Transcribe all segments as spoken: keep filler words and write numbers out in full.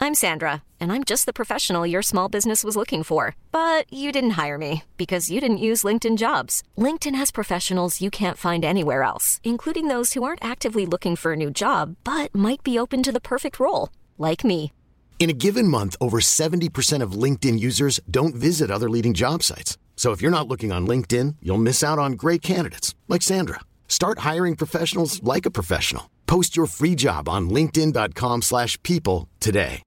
I'm Sandra, and I'm just the professional your small business was looking for. But you didn't hire me because you didn't use LinkedIn Jobs. LinkedIn has professionals you can't find anywhere else, including those who aren't actively looking for a new job, but might be open to the perfect role, like me. In a given month, over seventy percent of LinkedIn users don't visit other leading job sites. So if you're not looking on LinkedIn, you'll miss out on great candidates like Sandra. Start hiring professionals like a professional. Post your free job on linkedin.com slash people today.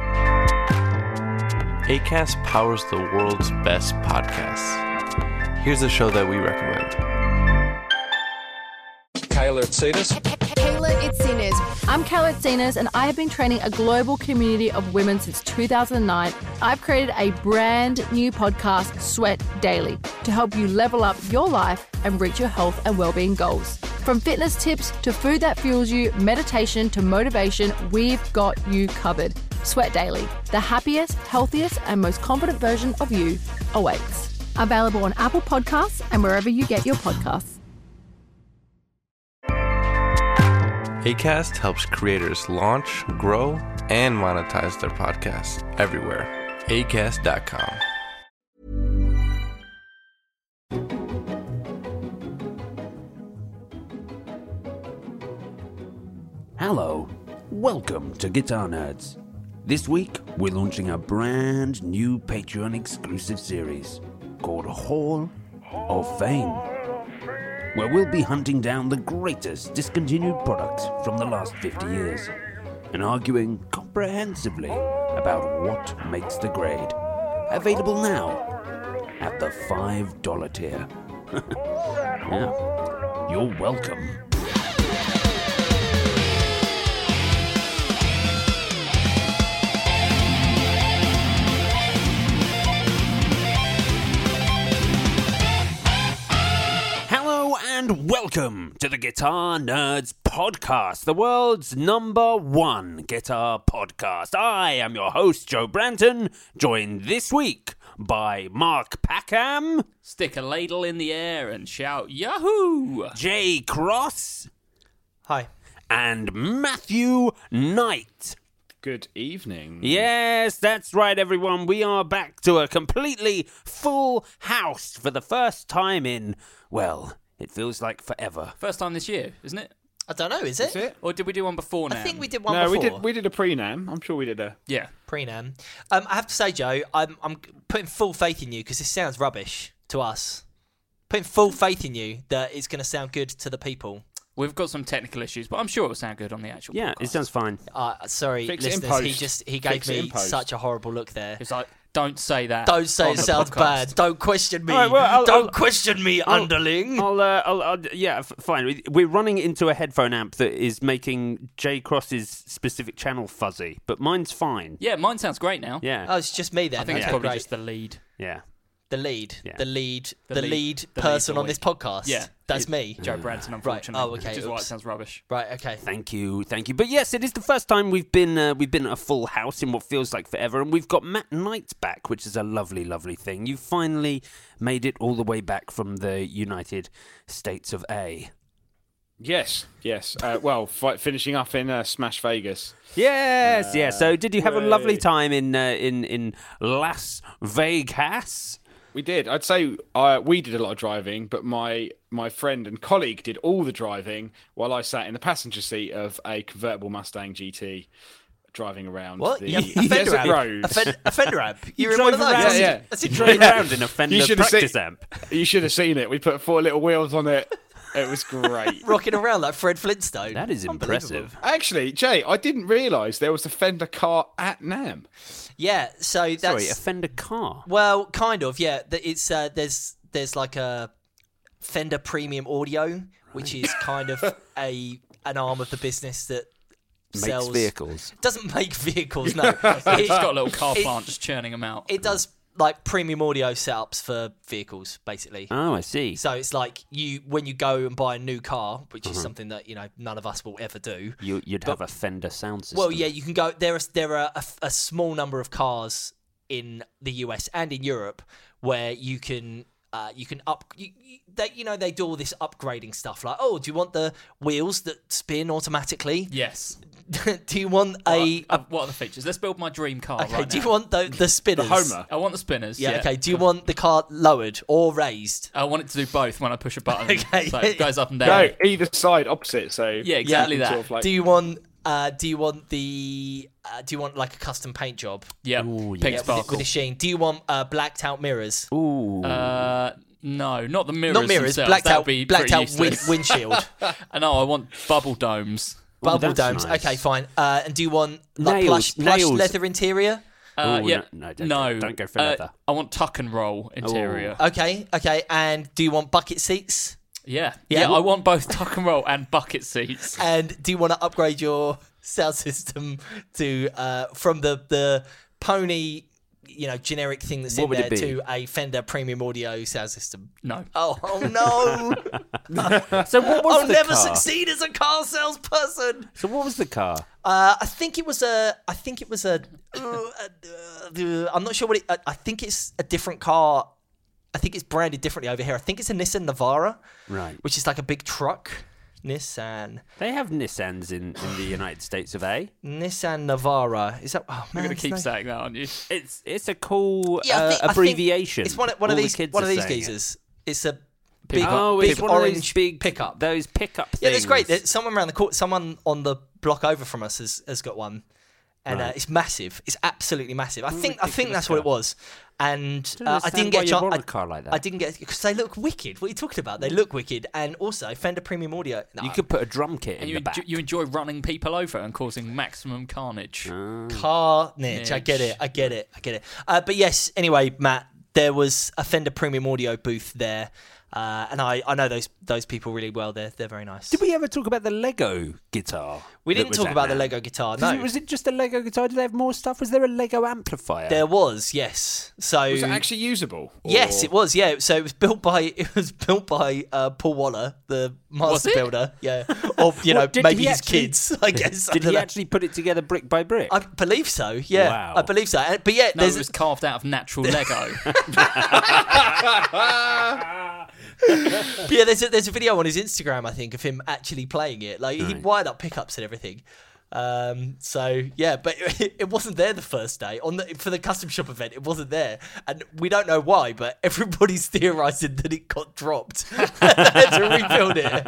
Acast powers the world's best podcasts. Here's a show that we recommend. Kayla Itsinas. Kayla Itsinas. I'm Kayla Itsinas, and I have been training a global community of women since two thousand nine. I've created a brand new podcast, Sweat Daily, to help you level up your life and reach your health and well-being goals. From fitness tips to food that fuels you, meditation to motivation, we've got you covered. Sweat Daily, the happiest, healthiest, and most confident version of you awaits. Available on Apple Podcasts and wherever you get your podcasts. Acast helps creators launch, grow, and monetize their podcasts everywhere. Acast dot com. Hello, welcome to Guitar Nerds. This week, we're launching a brand new Patreon exclusive series called Hall of Fame, where we'll be hunting down the greatest discontinued products from the last fifty years and arguing comprehensively about what makes the grade. Available now at the five dollar tier. Yeah, you're welcome. And welcome to the Guitar Nerds Podcast, the world's number one guitar podcast. I am your host, Joe Branton, joined this week by Mark Packham. Stick a ladle in the air and shout, Yahoo! Jay Cross. Hi. And Matthew Knight. Good evening. Yes, that's right, everyone. We are back to a completely full house for the first time in, well... it feels like forever. First time this year, isn't it? I don't know, is it? Is it? Or did we do one before now? I think we did one no, before. No, we did, we did a pre-nam. I'm sure we did a... Yeah. Pre-nam. Um, I have to say, Joe, I'm, I'm putting full faith in you because this sounds rubbish to us. Putting full faith in you that it's going to sound good to the people. We've got some technical issues, but I'm sure it will sound good on the actual Yeah, podcast. it sounds fine. Uh, sorry, Fix it in listeners, post. he just he gave Fix it in me post. such a horrible look there. It's like, don't say that. Don't say on it the sounds podcast. bad. Don't question me. All right, well, I'll- Don't I'll- question me, I'll- underling. I'll, uh, I'll, I'll, yeah, f- fine. We're running into a headphone amp that is making Jay Cross's specific channel fuzzy, but mine's fine. Yeah, mine sounds great now. Yeah, Oh, it's just me then. I think Okay, it's probably great. just the lead. yeah. The lead, Yeah. the lead, The the, lead- lead, the lead person for on the this week. podcast. Yeah. That's It- me. Joe Branson, unfortunately. Oh, okay, Which is why it oops. sounds rubbish. Right, okay. Thank you, thank you. But yes, it is the first time we've been uh, we've been at a full house in what feels like forever, and we've got Matt Knight back, which is a lovely, lovely thing. You finally made it all the way back from the United States of A. Yes, yes. Uh, well, fi- finishing up in uh, Smash Vegas. Yes, Uh, yes. So, did you have a way. lovely time in uh, in in Las Vegas? We did. I'd say uh, we did a lot of driving, but my my friend and colleague did all the driving while I sat in the passenger seat of a convertible Mustang G T driving around What? the Yeah, a fender desert amp. roads. A, fen- a fender amp. You're in drove one of those. around- That's, Yeah, yeah. that's You interesting. drove around in a Fender You should have practice seen- amp. You should have seen it. We put four little wheels on it. It was great. Rocking around like Fred Flintstone. That is Unbelievable. impressive. Actually, Jay, I didn't realise there was a Fender car at NAMM. Yeah, so that's... Sorry, a Fender car. Well, kind of, yeah. Th- It's uh, There's there's like a Fender Premium Audio, which is kind of a an arm of the business that Makes sells... vehicles. Doesn't make vehicles, no. It's it, got a little car it- plant just churning them out. it does like premium audio setups for vehicles, basically. Oh, I see. So it's like you when you go and buy a new car, which is Uh-huh. something that you know none of us will ever do. You, you'd But- have a Fender sound system. Well, yeah, you can go. There are there are a, a small number of cars in the U S and in Europe where you can Uh, you can up, you, you, they, you know, they do all this upgrading stuff. Like, oh, do you want the wheels that spin automatically? Yes. Do you want a, What are, what are the features? Let's build my dream car. Okay. Right do now. you want the the spinners? The Homer. I want the spinners. Yeah, Yeah. Okay. Do you want the car lowered or raised? I want it to do both when I push a button. Okay. So it goes up and down. No, either side, opposite. So Yeah, exactly yeah, that. sort of like- Do you want? Uh, do you want the? Uh, do you want like a custom paint job? Yeah. Ooh, Pink yeah, With, sparkle. with a sheen. Do you want uh, blacked out mirrors? Ooh. Uh, no, not the mirrors. Not mirrors. themselves. Blacked That'd out. be Blacked pretty out win- useless. windshield. Uh, no, I want bubble domes. Bubble that's domes. nice. Okay, fine. Uh, and do you want like Nails, plush, plush nails. leather interior? Uh, Ooh, yeah. no, no, don't no, go- don't go for uh, leather. I want tuck and roll interior. Okay, okay. And do you want bucket seats? Yeah. Yeah. yeah, I want both tuck and roll and bucket seats. And do you want to upgrade your sound system to uh, from the the Pony, you know, generic thing that's What in would there it be? to a Fender Premium Audio sound system? No. Oh, oh no! So what was I'll the never car? succeed as a car salesperson. So what was the car? Uh, I think it was a. I think it was a. Uh, uh, I'm not sure what it. I, I think it's a different car. I think it's branded differently over here. I think it's a Nissan Navara, Right. which is like a big truck. Nissan. They have Nissans in, in the United States of A. Nissan Navara. Is that? Oh, man, You're going to it's keep no- saying that, aren't you? It's it's a cool Yeah, I uh, think- I think abbreviation. It's one, of- one of All the these. kids One are of these saying it. geezers. It's a big, Oh, big it's one orange of those big pickup. Those pickup things. Yeah, that's great. There's someone around the court. Someone on the block over from us has, has got one, and uh, Right. it's massive. It's absolutely massive. I think. I think that's what it was. And Don't uh, I understand didn't why get a you chance. want I, a car like that. I didn't get because they look wicked. What are you talking about? They look wicked, and also Fender Premium Audio. No, You could put a drum kit in And you, the back. enjo- you enjoy running people over and causing maximum carnage. Ah. carnage. I get it. I get it. I get it. Uh, but yes. Anyway, Matt, there was a Fender Premium Audio booth there, uh, and I, I know those those people really well. They're they're very nice. Did we ever talk about the Lego guitar? We that didn't was talk at about the NAMM? Lego guitar. Was it- No, Was it just a Lego guitar? Did they have more stuff? Was there a Lego amplifier? there was. Yes. So Was it actually usable? yes, Or- it was. Yeah. So it was built by it was built by uh, Paul Waller, the master it? builder. Yeah. Or you know What, did maybe he his actually- kids. I guess. I Did don't he know. actually put it together brick by brick? I believe so. Yeah. Wow. I believe so. And- But yeah, No, there's it was carved out of natural Lego. But yeah, there's a, there's a video on his Instagram, I think, of him actually playing it. Like he wired up pickups and everything. Um, so yeah, but it, it wasn't there the first day on the for the custom shop event. It wasn't there, and we don't know why. But everybody's theorising that it got dropped. They had to rebuild it.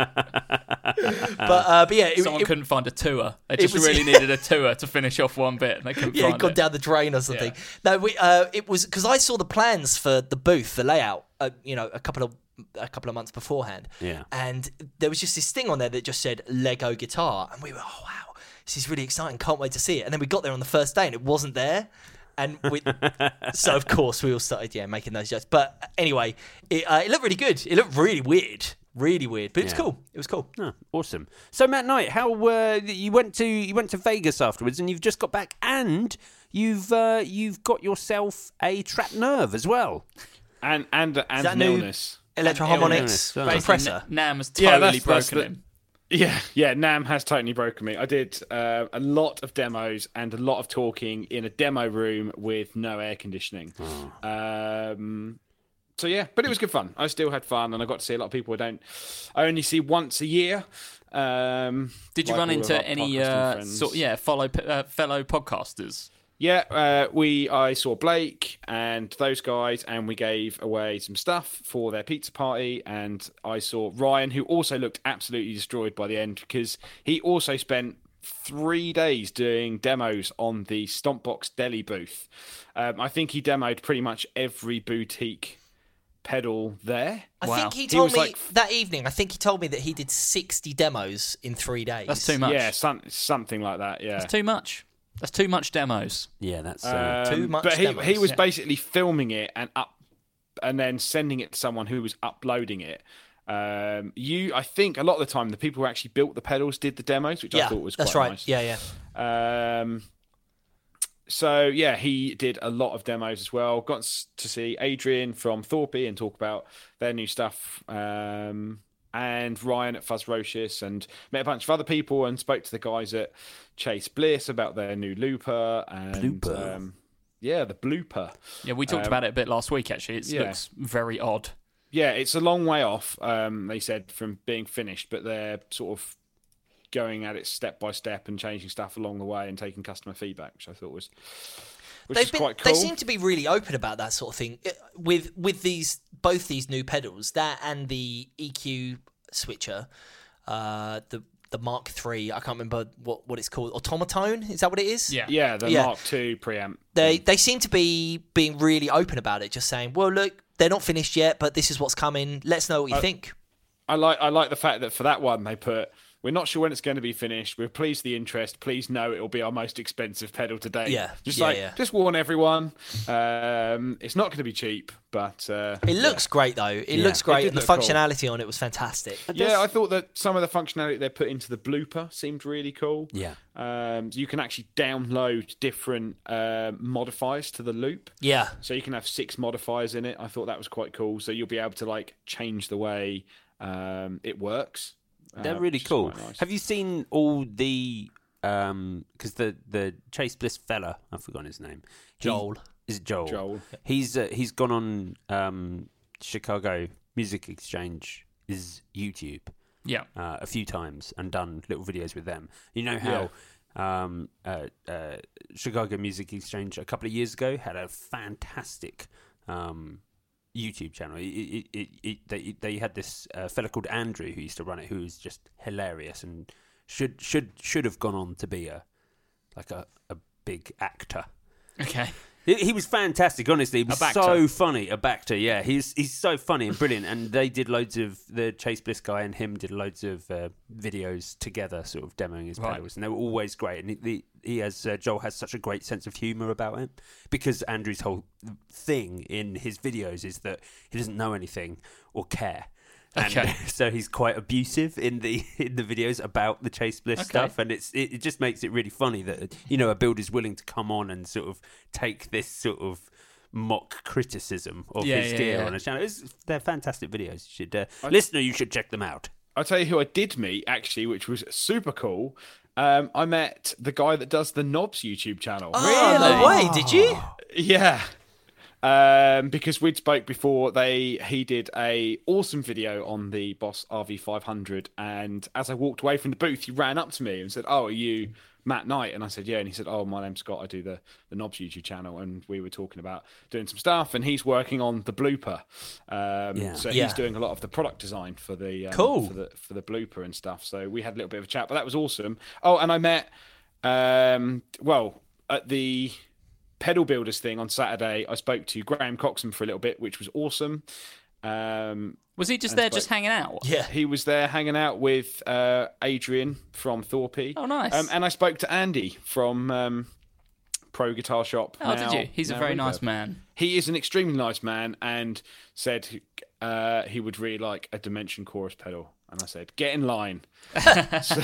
But uh, but yeah, it, Someone it, couldn't find a tour. They it just was- really needed a tour to finish off one bit, and they couldn't yeah, it find got it. down the drain or something. Yeah. No, we uh, it was because I saw the plans for the booth, the layout. Uh, you know, a couple of a couple of months beforehand. Yeah. And there was just this thing on there that just said Lego guitar, and we were, oh wow, this is really exciting. Can't wait to see it. And then we got there on the first day, and it wasn't there. And we, so of course we all started yeah making those jokes. But anyway, it, uh, it looked really good. It looked really weird, really weird, but it was Yeah. cool. It was cool. Oh, awesome. So Matt Knight, how uh, you went to you went to Vegas afterwards, and you've just got back, and you've uh, you've got yourself a trapped nerve as well. and and and that new- illness. Electroharmonics illness. compressor. Basically, Nam has Yeah, totally that's- that's broken the- him. Yeah, yeah. Nam has totally broken me. I did uh, a lot of demos and a lot of talking in a demo room with no air conditioning. Um, so yeah, but it was good fun. I still had fun, and I got to see a lot of people I don't. I only see once a year. Um, Did you like run all of into our any podcasting uh, friends. sort yeah follow uh, fellow podcasters? Yeah, uh, we I saw Blake and those guys, and we gave away some stuff for their pizza party. And I saw Ryan, who also looked absolutely destroyed by the end because he also spent three days doing demos on the Stompbox Deli booth. Um, I think he demoed pretty much every boutique pedal there. I Wow. think he He told was me like- that evening. I think he told me that he did sixty demos in three days. That's too much. Yeah, some, something like that. Yeah. That's too much. That's too much demos. Yeah, that's uh, Um, Too much But he, demos, he was yeah. basically filming it and up, and then sending it to someone who was uploading it. Um, you, I think, a lot of the time, the people who actually built the pedals did the demos, which Yeah, I thought was that's quite right. nice. Yeah, yeah. Um, so yeah, he did a lot of demos as well. Got s- to see Adrian from Thorpe and talk about their new stuff. Um, and Ryan at Fuzzrocious, and met a bunch of other people and spoke to the guys at Chase Bliss about their new looper and Blooper. um, yeah, the blooper. Yeah, we talked Um, about it a bit last week. Actually, it yeah. looks very odd. Yeah, it's a long way off, um, they said, from being finished, but they're sort of going at it step by step and changing stuff along the way and taking customer feedback, which I thought was, which They've is been, quite cool. They seem to be really open about that sort of thing with with these both these new pedals, that and the E Q switcher, uh, the the Mark three. I can't remember what, what it's called. Automatone, is that what it is? Yeah, Yeah, the Yeah. Mark two preamp. They they seem to be being really open about it, just saying, well, look, they're not finished yet, but this is what's coming. Let's know what you I- think. I like I like the fact that for that one they put, we're not sure when it's going to be finished. We're pleased with the interest. Please know it will be our most expensive pedal to date. Yeah, just yeah, like yeah. just warn everyone. Um, it's not going to be cheap, but uh, It looks great, though. It Yeah. looks It great, did and the look cool. functionality on it was fantastic. yeah, I thought that some of the functionality they put into the blooper seemed really cool. Yeah. Um, you can actually download different uh, modifiers to the loop. Yeah. So you can have six modifiers in it. I thought that was quite cool. So you'll be able to like change the way um, it works. They're uh, really which is cool. quite nice. Have you seen all the um because the the Chase Bliss fella, I've forgotten his name. He- Joel. Is it Joel? Joel. He's uh, he's gone on um Chicago Music Exchange's YouTube Yeah. uh, a few times and done little videos with them. You know how um, uh, uh, Chicago Music Exchange a couple of years ago had a fantastic um, YouTube channel. It, it, it, it, they, they had this uh, fella called Andrew who used to run it, who was just hilarious and should should should have gone on to be a like a, a big actor. Okay. He, he was fantastic, honestly. He was A so Bacta. funny. A Bacta, yeah. He's he's so funny and brilliant. And they did loads of, the Chase Bliss guy and him did loads of uh, videos together, sort of demoing his Right. pedals. And they were always great. And he, the, he has, uh, Joel has such a great sense of humour about him. Because Andrew's whole thing in his videos is that he doesn't know anything or care. And Okay. so he's quite abusive in the in the videos about the Chase Bliss Okay. stuff, and it's it, it just makes it really funny that, you know, a builder's willing to come on and sort of take this sort of mock criticism of Yeah, his yeah, gear yeah. on a channel. It's, they're fantastic videos. You should uh, listener, you should check them out. I'll tell you who I did meet, actually, which was super cool. Um, I met the guy that does the Knobs YouTube channel. Oh, no way, did you? Yeah. Um, because we'd spoke before, they he did a awesome video on the Boss R V five hundred, and as I walked away from the booth, he ran up to me and said, "Oh, are you Matt Knight?" And I said, "Yeah." And he said, "Oh, my name's Scott. I do the the Knobs YouTube channel." And we were talking about doing some stuff, and he's working on the blooper. Um, Yeah. so Yeah. he's doing a lot of the product design for the um, Cool. for the for the blooper and stuff. So we had a little bit of a chat, but that was awesome. Oh, and I met um, well at the Pedal Builders thing on Saturday, I spoke to Graham Coxon for a little bit, which was awesome. Um, Was he just And there, spoke- just hanging out? Yeah. he was there hanging out with uh, Adrian from Thorpe. Oh, nice. Um, and I spoke to Andy from um, Pro Guitar Shop. Oh, now- did you? He's a now very Reverb. nice man. He is an extremely nice man, and said uh, he would really like a Dimension chorus pedal. And I said, get in line. So-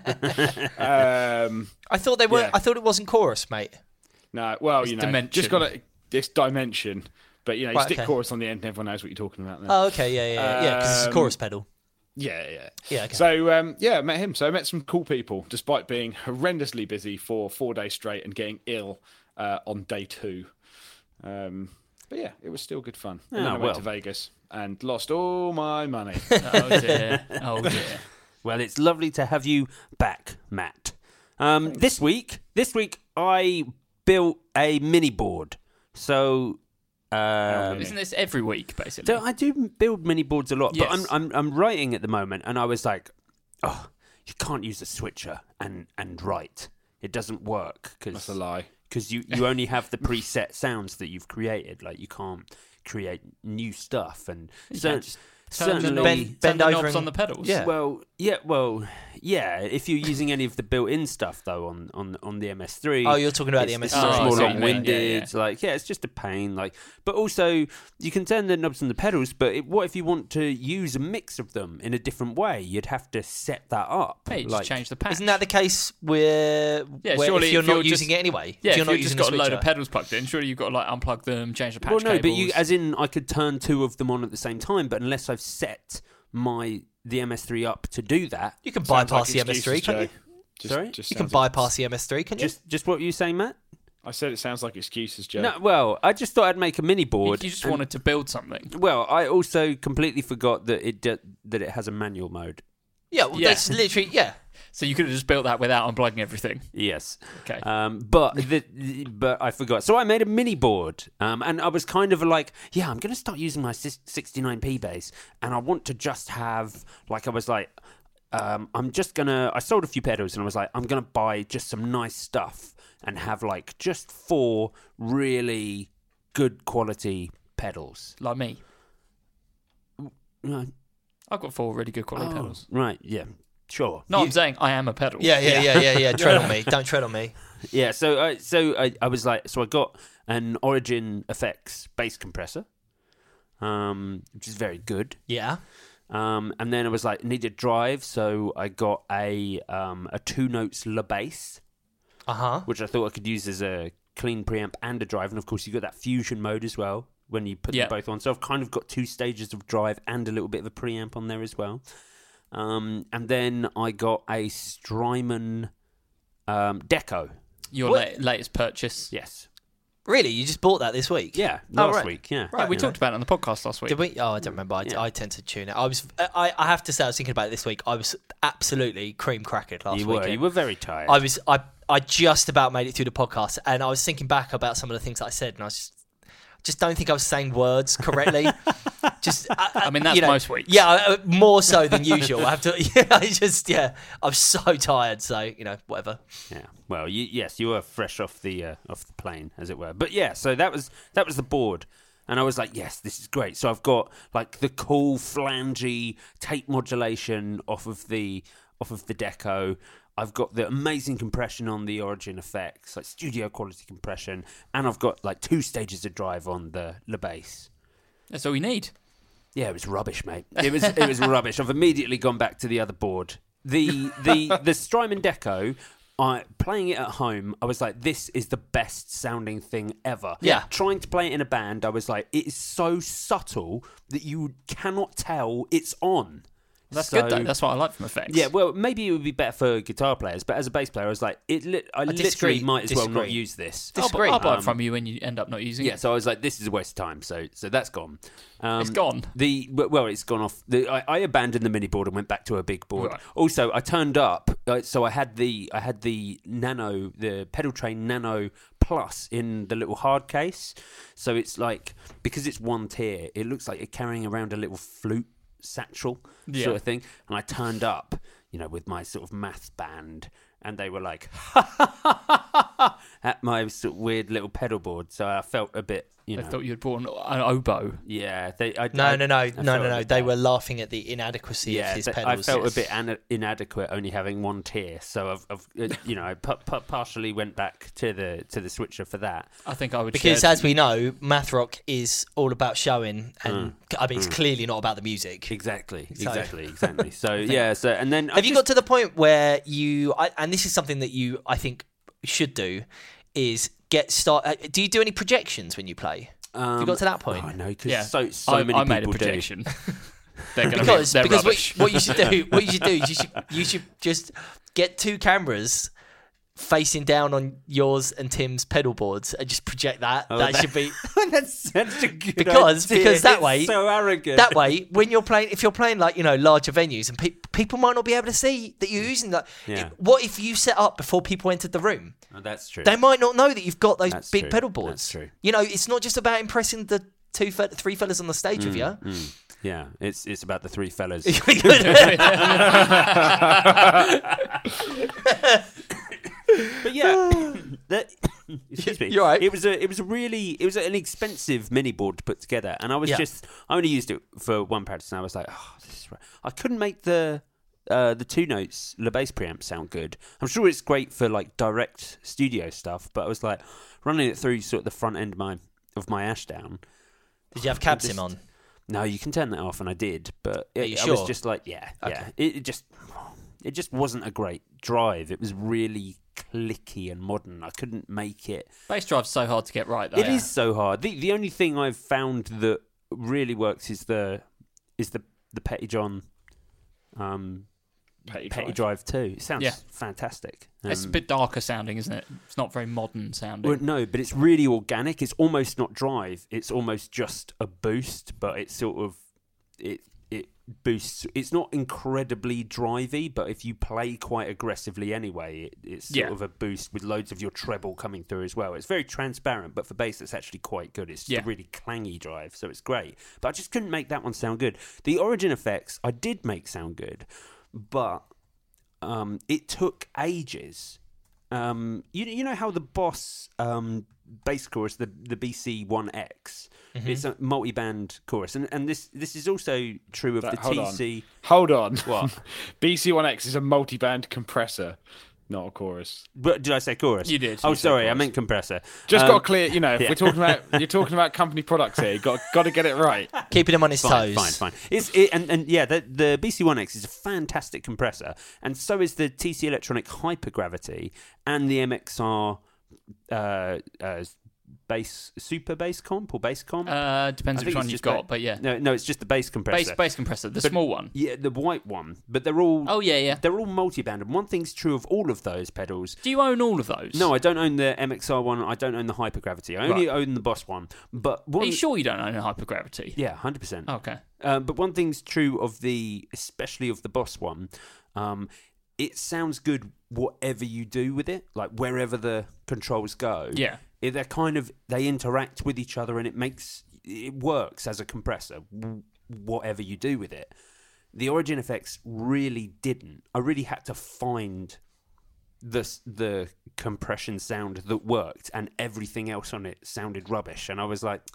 um, I thought they were. Yeah. I thought it wasn't chorus, mate. No, well, It's you know, Dimension. just got a, this dimension. But, you know, you Right, stick okay. chorus on the end and everyone knows what you're talking about then. Oh, okay, yeah, yeah, yeah, because it's a Um, chorus pedal. Yeah, yeah. Yeah, okay. So, um, yeah, I met him. So I met some cool people, despite being horrendously busy for four days straight and getting ill uh, on day two. Um, but, yeah, it was still good fun. And then Oh, I went well. to Vegas and lost all my money. Oh dear. Oh dear. Well, it's lovely to have you back, Matt. Um, this week, this week I built a mini board. So, um, Isn't this every week, basically? so I do build mini boards a lot, but I'm, Yes. I'm I'm writing at the moment, and I was like, oh, you can't use a switcher and and write. It doesn't work because That's a lie. because you, you only have the preset sounds that you've created. Like, you can't create new stuff, and You cer- can't just Turn the, certainly knob, Bend- turn bend the over knobs and- on the pedals. Yeah. well, yeah, well, yeah. If you're using any of the built-in stuff though on, on, on the M S three, Oh, you're talking about the it's- M S it's three. much Oh, more I see what you mean. long-winded. Yeah, Like, yeah, it's just a pain. Like, but also you can turn the knobs and the pedals. But it, what if you want to use a mix of them in a different way? You'd have to set that up. Hey, just like, change the patch. Isn't that the case where, Yeah, where surely if you're if not you're using just- it anyway? Yeah, if you're if not you've just using got a a load switcher. of pedals plugged in, surely you've got to like unplug them, change the patch Well, no, cables. but you, as in, I could turn two of them on at the same time. But unless I've set my the M S three up to do that, You can Sounds bypass like the M S three, excuses, can't you? Joe. Just, Sorry? just You can sounds like- bypass the M S three, can you? just just what were you saying, Matt? I said it sounds like excuses, Joe. No, well, I just thought I'd make a mini You, board. you just and- wanted to build something. Well, I also completely forgot that it d- that it has a manual mode. Yeah, well, Yeah. that's literally yeah. So you could have just built that without unplugging everything. Yes. Okay. Um, but the, but I forgot. So I made a mini board, um, and I was kind of like, yeah, I'm going to start using my sixty-nine P bass, and I want to just have like I was like, um, I'm just gonna. I sold a few pedals, and I was like, I'm gonna buy just some nice stuff and have like just four really good quality pedals. Like me. No. I've got four really good quality Oh, pedals. right. Yeah. Sure. No, You- I'm saying I am a pedal. Yeah, yeah, yeah, yeah, yeah. Tread on me. Don't tread on me. Yeah, so I so I, I was like, so I got an Origin Effects bass compressor, um, which is very good. Yeah. Um, and then I was like, needed drive, so I got a um, a two notes La bass, Uh huh. which I thought I could use as a clean preamp and a drive, and of course you got that fusion mode as well when you put Yeah. them both on. So I've kind of got two stages of drive and a little bit of a preamp on there as well. Um, and then I got a Strymon um, Deco. Your What? la- latest purchase. Yes. Really? You just bought that this week? Yeah, Oh, last right. week. Yeah. Right, we you talked about it on the podcast last week. Did we? Oh, I don't remember. I, Yeah. I tend to tune it. I was. I, I have to say, I was thinking about it this week. I was absolutely cream crackered last You were. weekend. You were very tired. I was. I. I just about made it through the podcast, and I was thinking back about some of the things that I said, and I was just. Just don't think I was saying words correctly. just, I, I mean, that's you know, most weeks. Yeah, uh, more so than usual. I have to. Yeah, I just. Yeah, I'm so tired. So you know, whatever. Yeah. Well, you, yes, you were fresh off the uh, off the plane, as it were. But yeah, so that was that was the board, and I was like, yes, this is great. So I've got like the cool flangey tape modulation off of the off of the Deco. I've got the amazing compression on the Origin Effects, like studio quality compression, and I've got like two stages of drive on the La bass. That's all we need. Yeah, it was rubbish, mate. It was it was rubbish. I've immediately gone back to the other board. The the the Strymon Deco. I playing it at home, I was like, this is the best sounding thing ever. Yeah. Trying to play it in a band, I was like, it is so subtle that you cannot tell it's on. That's So- good, though. That's what I like from effects. Yeah, well, maybe it would be better for guitar players, but as a bass player, I was like, it. Li- I, disagree, literally might as well not disagree. use this. I'll, bu- disagree. I'll buy Um, it from you when you end up not using Yeah, it. so I was like, this is a waste of time. So, so that's gone. Um, It's gone? The well, it's gone off. The, I, I abandoned the mini board and went back to a big board. Right. Also, I turned up. Uh, so I had the I had the Nano, the Pedal Train Nano Plus in the little hard case. So it's like because it's one tier, it looks like you're carrying around a little flute satchel Yeah. sort of thing. And I turned up, you know, with my sort of maths band, and they were like at my sort of weird little pedal board. So I felt a bit, you They know, thought you'd bought an, an oboe. yeah. They, I, No, I, no, no, I no, felt no, a no. bit They bad. were laughing at the inadequacy Yeah, of his th- pedals. I felt yes. a bit ana- inadequate only having one tier, so I've, I've uh, you know, I pu- pu- partially went back to the to the switcher for that. I think I would Because share- as we know, math rock is all about showing, and Mm. I mean, it's clearly not about the music. Exactly, So- exactly, exactly. So yeah, so and then Have you got to the point where you, I, and this is something that you, I think, should do, is get start. Uh, do you do any projections when you play? Um, you got to that point? Oh no, because Yeah, so so I, many I made a people do. projection. They're gonna Because be, they're because what, rubbish. what you should do, what you should do, is you should you should just get two cameras facing down on yours and Tim's pedal boards and just project that. Oh, that, that- should be That's such a good Because- idea. because that It's way- so arrogant. that way when you're playing. If you're playing like you know larger venues and pe- people might not be able to see that you're using that. Yeah. What if you set up before people entered the room? Oh, that's true. They might not know that you've got those That's big true. pedal boards. That's true. You know, it's not just about impressing the two, fe- three fellas on the stage with you. Mm, yeah, it's it's about the three fellas. But yeah, that, excuse me. You're right. It was a it was a really it was an expensive mini board to put together, and I was Yeah. just I only used it for one practice, and I was like, oh, this is right. I couldn't make the uh, the two notes La bass preamp sound good. I'm sure it's great for like direct studio stuff, but I was like running it through sort of the front end of my of my Ashdown. Did you have cabs just- him on? No, you can turn that off, and I did, but Are it, you I was sure? just like, yeah, yeah. Okay. It, it just, it just wasn't a great drive. It was really clicky and modern. I couldn't make it. Bass drive's so hard to get right, though. It is so hard. The the only thing I've found that really works is the is the the Petty John, um, Petty, Petty Drive. Drive two. It sounds Yeah. fantastic. It's a Um, bit darker sounding, isn't it? It's not very modern sounding. Well, no, but it's really organic. It's almost not drive. It's almost just a boost, but it's sort of it it boosts. It's not incredibly drivey, but if you play quite aggressively anyway, it, it's sort Yeah. of a boost with loads of your treble coming through as well. It's very transparent, but for bass, it's actually quite good. It's just Yeah. a really clangy drive, so it's great. But I just couldn't make that one sound good. The Origin effects I did make sound good, but um, it took ages. Um, you you know how the Boss um, bass chorus, the the B C one X, Mm-hmm. it's a multi-band chorus, and and this this is also true of That- the hold T on. C. Hold on. What? B C one X is a multi-band compressor, not a chorus. But did I say chorus? You did. Oh, You said sorry, I chorus. meant compressor. Just Um, got to clear, you know, if yeah. we're talking about you're talking about company products here, you got got to get it right. Keeping him on his Fine, toes. fine, fine. It's it, and and yeah, the the B C one X is a fantastic compressor, and so is the T C Electronic Hypergravity and the M X R uh, uh, bass super bass comp or bass comp. Uh, depends I which think one it's you've just got, ba- but yeah. No, no, it's just the bass compressor. Bass, bass compressor, the But- small one. Yeah, the white one, but they're all. Oh, yeah, yeah. They're all multi-band, and one thing's true of all of those pedals. Do you own all of those? No, I don't own the M X R one. I don't own the Hypergravity. I only Right. own the Boss one. But Are one, you sure you don't own a hypergravity? yeah, hundred percent. Okay. Um, but one thing's true of the, especially of the Boss one, um, it sounds good whatever you do with it, like wherever the controls go. Yeah. It- they're kind of they interact with each other, and it makes it works as a compressor, w- whatever you do with it. The Origin effects really didn't. I really had to find the s- the compression sound that worked, and everything else on it sounded rubbish. And I was like,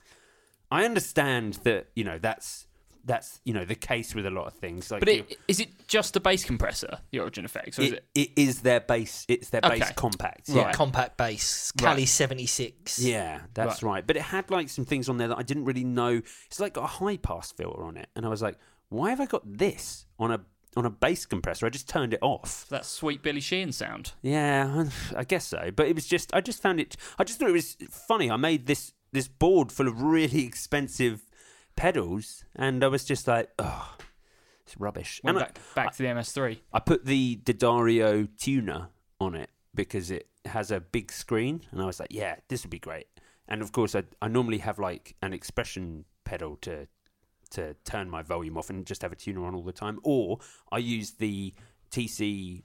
I understand that, you know, that's that's you know the case with a lot of things. Like, But you- it, is it just the bass compressor, the Origin effects, or is it, it? it is their bass. It's their bass Okay. compact. Yeah, Right. compact bass, Right. Cali seventy-six. Yeah, that's right. But it had like some things on there that I didn't really know. It's like got a high pass filter on it, and I was like, why have I got this on a on a bass compressor? I just turned it off. That sweet Billy Sheehan sound. Yeah, I guess so. But it was just I just found it. I just thought it was funny. I made this this board full of really expensive pedals, and I was just like, oh, it's rubbish. Went And I- back, back to the M S three. I put the D'Addario tuner on it because it has a big screen, and I was like, yeah, this would be great. And of course, I, I normally have like an expression pedal to to turn my volume off and just have a tuner on all the time. Or I use the T C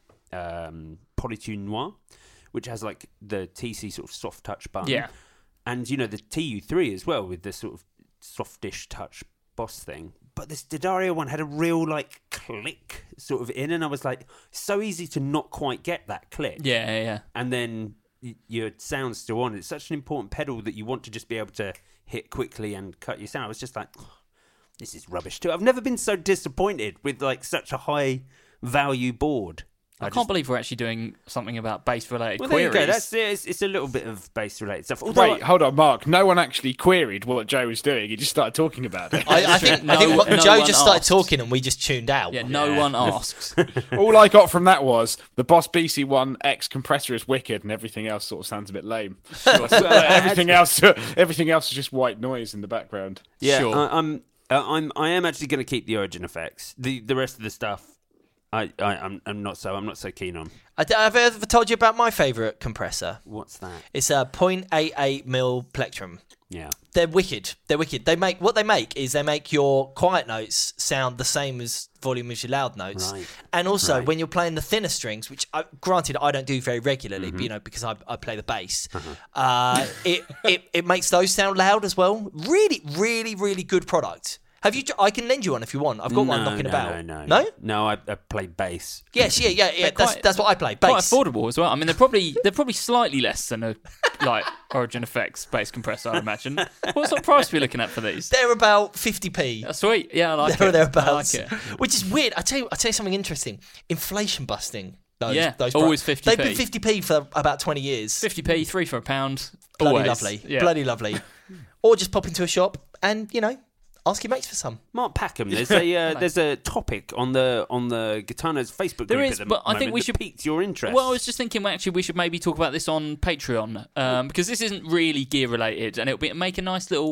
um, Polytune Noir, which has like the T C sort of soft touch button. Yeah. And, you know, the T U three as well with the sort of softish touch Boss thing. But this D'Addario one had a real, like, click sort of in, and I was like, so easy to not quite get that click. Yeah, yeah, yeah. And then y- your sound's still on. It's such an important pedal that you want to just be able to hit quickly and cut your sound. I was just like, oh, this is rubbish too. I've never been so disappointed with, like, such a high value board. I, I can't just- believe we're actually doing something about bass-related Well, there you queries. go. That's it. It's, it's a little bit of bass-related stuff. Although Wait, hold on, Mark. No one actually queried what Joe was doing. He just started talking about it. I, I think, No- I think no Joe one just started asked. talking and we just tuned out. Yeah, no one asks. All I got from that was the Boss B C one X compressor is wicked, and everything else sort of sounds a bit lame. everything else, everything else is just white noise in the background. Yeah, Sure. I, I'm, uh, I'm, I am actually going to keep the Origin effects. The the rest of the stuff, I, I, I'm, I'm not so, I'm not so keen on. I, have I ever told you about my favourite compressor? What's that? It's a point eight eight mil plectrum. Yeah, They're wicked. They're wicked. They make what they make is they make your quiet notes sound the same as volume as your loud notes. Right. And also Right. when you're playing the thinner strings, which I, granted I don't do very regularly, Mm-hmm. but, you know, because I, I play the bass, Uh-huh. uh, it, it it makes those sound loud as well. Really, really, really good product. Have you? I can lend you one if you want. I've got one No, knocking no, about. No, no, No? no. I, I play bass. Yes, yeah, yeah, yeah. They're That's quite- that's what I play. Quite Bass. affordable as well. I mean, they're probably they're probably slightly less than a like Origin Effects bass compressor, I'd imagine. What sort of price are we looking at for these? They're about fifty p. Oh, sweet, yeah, I like There or it. thereabouts. I like it. Which is weird. I tell you, I tell you something interesting. Inflation busting. Those, Yeah, those always pro- fifty p. They've been fifty p for about twenty years. fifty p, three for a pound. Bloody always. lovely. Yeah. Bloody lovely. Or just pop into a shop and, you know, ask your mates for some. Mark Packham, there's a uh, there's a topic on the on the Guitar Nerds Facebook There group is, at the but I think moment we that should- piqued your interest. Well, I was just thinking, well, actually, we should maybe talk about this on Patreon um, because this isn't really gear related, and it'll be make a nice little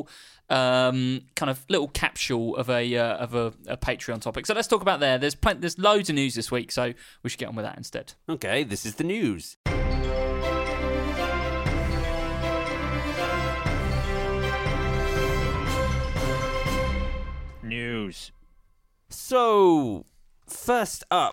um, kind of little capsule of a uh, of a, a Patreon topic. So let's talk about there. There's plenty, there's loads of news this week, so we should get on with that instead. Okay, this is the news. News. So, first up.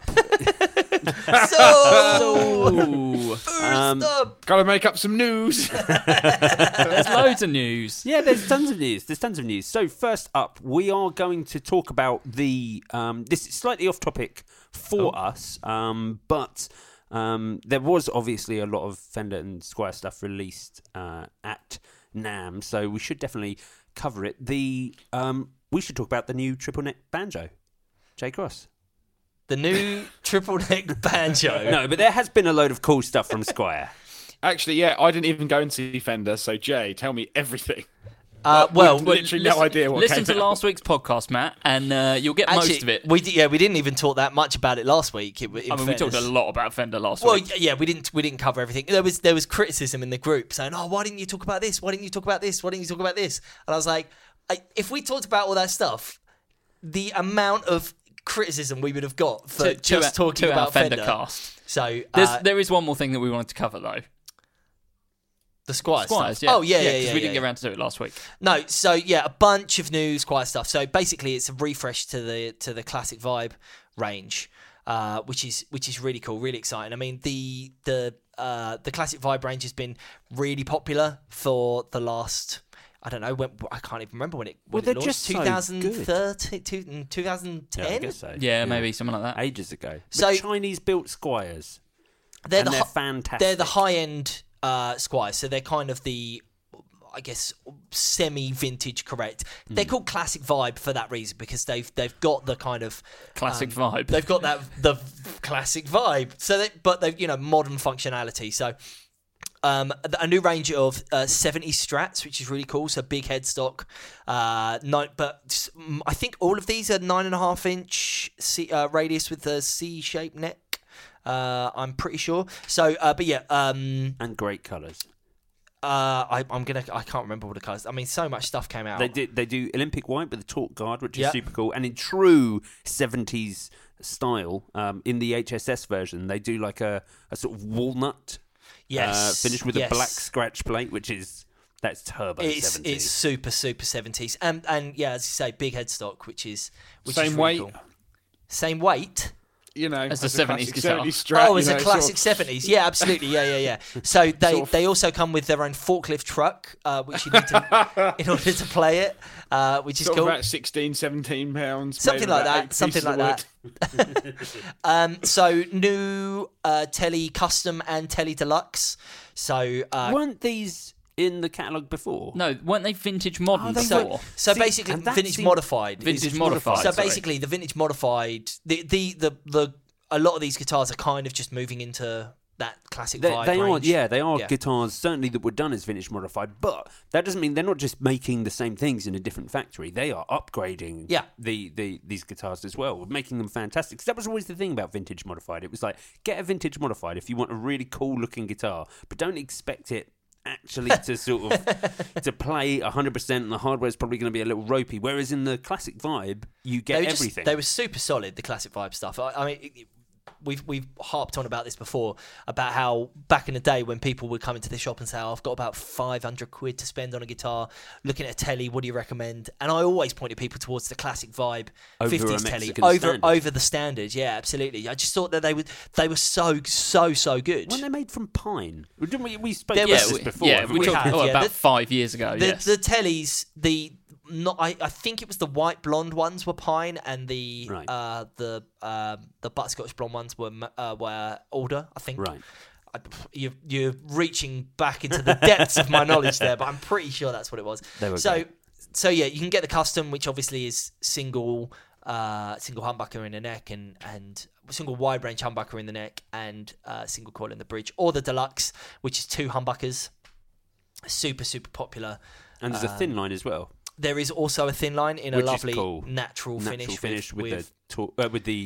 So, first Um, up. Gotta make up some news. There's loads of news. Yeah, there's tons of news. There's tons of news. So first up, we are going to talk about the. Um, this is slightly off topic for us, um, but um, there was obviously a lot of Fender and Squier stuff released uh, at NAMM, so we should definitely cover it. The um, we should talk about the new triple neck banjo, J Cross. The new triple neck banjo. No, but there has been a load of cool stuff from Squier. Actually, yeah, I didn't even go and see Fender, so Jay, tell me everything. Uh, well, With literally no listen, idea what Listen came to out. last week's podcast, Matt, and uh, you'll get actually, most of it. we did, yeah, we didn't even talk that much about it last week. In I mean, we talked a fairness. lot about Fender last Well, week. yeah, we didn't we didn't cover everything. There was there was criticism in the group saying, "Oh, why didn't you talk about this? Why didn't you talk about this? Why didn't you talk about this?" And I was like, I, if we talked about all that stuff, the amount of criticism we would have got for To- to just our- talking to our about Fender Fender. cast. So There's, uh, there is one more thing that we wanted to cover, though. the Squire Squires, stuff. yeah. Oh yeah, yeah, yeah. Because yeah, we didn't yeah. get around to do it last week. No, so yeah, a bunch of new Squire stuff. So basically, it's a refresh to the to the classic vibe range, uh, which is which is really cool, really exciting. I mean, the the uh, the classic vibe range has been really popular for the last. I don't know when. I can't even remember when it. When Well, it they're launched. just so twenty thirteen, twenty ten. Yeah, I guess so. Yeah, maybe something like that. Ages ago. So- But Chinese-built Squiers. They're and the they're hi- fantastic. They're the high end uh, Squires, so they're kind of the, I guess, semi-vintage correct. They're called classic vibe for that reason because they've they've got the kind of Classic um, vibe. They've got that the classic vibe. So, they, but they've you know modern functionality. So. Um, a new range of uh, seventy strats, which is really cool. So big headstock, uh, nine, but I think all of these are nine and a half inch C, uh, radius with a C-shaped neck. Uh, I'm pretty sure. So, uh, but yeah, um, And great colours. uh, I, I'm gonna. I can't remember all the colours. I mean, so much stuff came out. They do, they do Olympic white with a torque guard, which is Yeah. super cool. And in true seventies style, um, in the H S S version, they do like a, a sort of walnut yes, uh, finish with yes. a black scratch plate, which is that's turbo It's seventies. it's super super seventies, and and yeah, as you say, big headstock, which is which Same is really weight. cool. Same weight. You know, As a a seventies classic guitar. seventies Strat, Oh, it's you a know, classic sort of- seventies. Yeah, absolutely. Yeah, yeah, yeah. So they, Sort of- they also come with their own forklift truck, uh, which you need to in order to play it, uh, which is Sort cool. of about sixteen, seventeen pounds. Something made of like about that. eight Something pieces like of that. wood. Um, so new uh, Tele Custom and Tele Deluxe. So uh, Weren't these in the catalogue before? No, weren't they vintage modern Oh, they so, before? so See, basically, and that's vintage the- modified. Vintage is- modified, So sorry. basically, the vintage modified, the, the the the a lot of these guitars are kind of just moving into that classic They, vibe they are, range. yeah, they are Yeah. guitars certainly that were done as vintage modified, but that doesn't mean they're not just making the same things in a different factory. They are upgrading Yeah. the, the these guitars as well, making them fantastic. 'Cause that was always the thing about vintage modified. It was like, get a vintage modified if you want a really cool looking guitar, but don't expect it actually to sort of to play one hundred percent, and the hardware's probably going to be a little ropey. Whereas in the classic vibe, you get they were just- everything. they were super solid, the classic vibe stuff. I, I mean, it, it- we've we've harped on about this before, about how back in the day when people would come into the shop and say, oh, I've got about five hundred quid to spend on a guitar, looking at a telly, what do you recommend? And I always pointed people towards the classic vibe Over a fifties telly, Mexican over standard. over the standard. Yeah, absolutely. I just thought that they would they were so so so good. Weren't they made from pine? Didn't we? We spoke There about was- this we, before. yeah, haven't we we? talked have, oh, yeah. about The- five years ago. The yes. the tellies, the not I, I think it was the white blonde ones were pine, and the Right. uh, the um, the butterscotch blonde ones were uh, were alder. I think. Right. I, you're you're reaching back into the depths of my knowledge there, but I'm pretty sure that's what it was. There we so go. so yeah, you can get the custom, which obviously is single uh, single humbucker in the neck and and single wide range humbucker in the neck and uh, single coil in the bridge, or the deluxe, which is two humbuckers. Super super popular. And there's a thin line as well. There is also a thin line in a Which is lovely cool. natural, Natural finish, finish with, with, the tor- uh, with the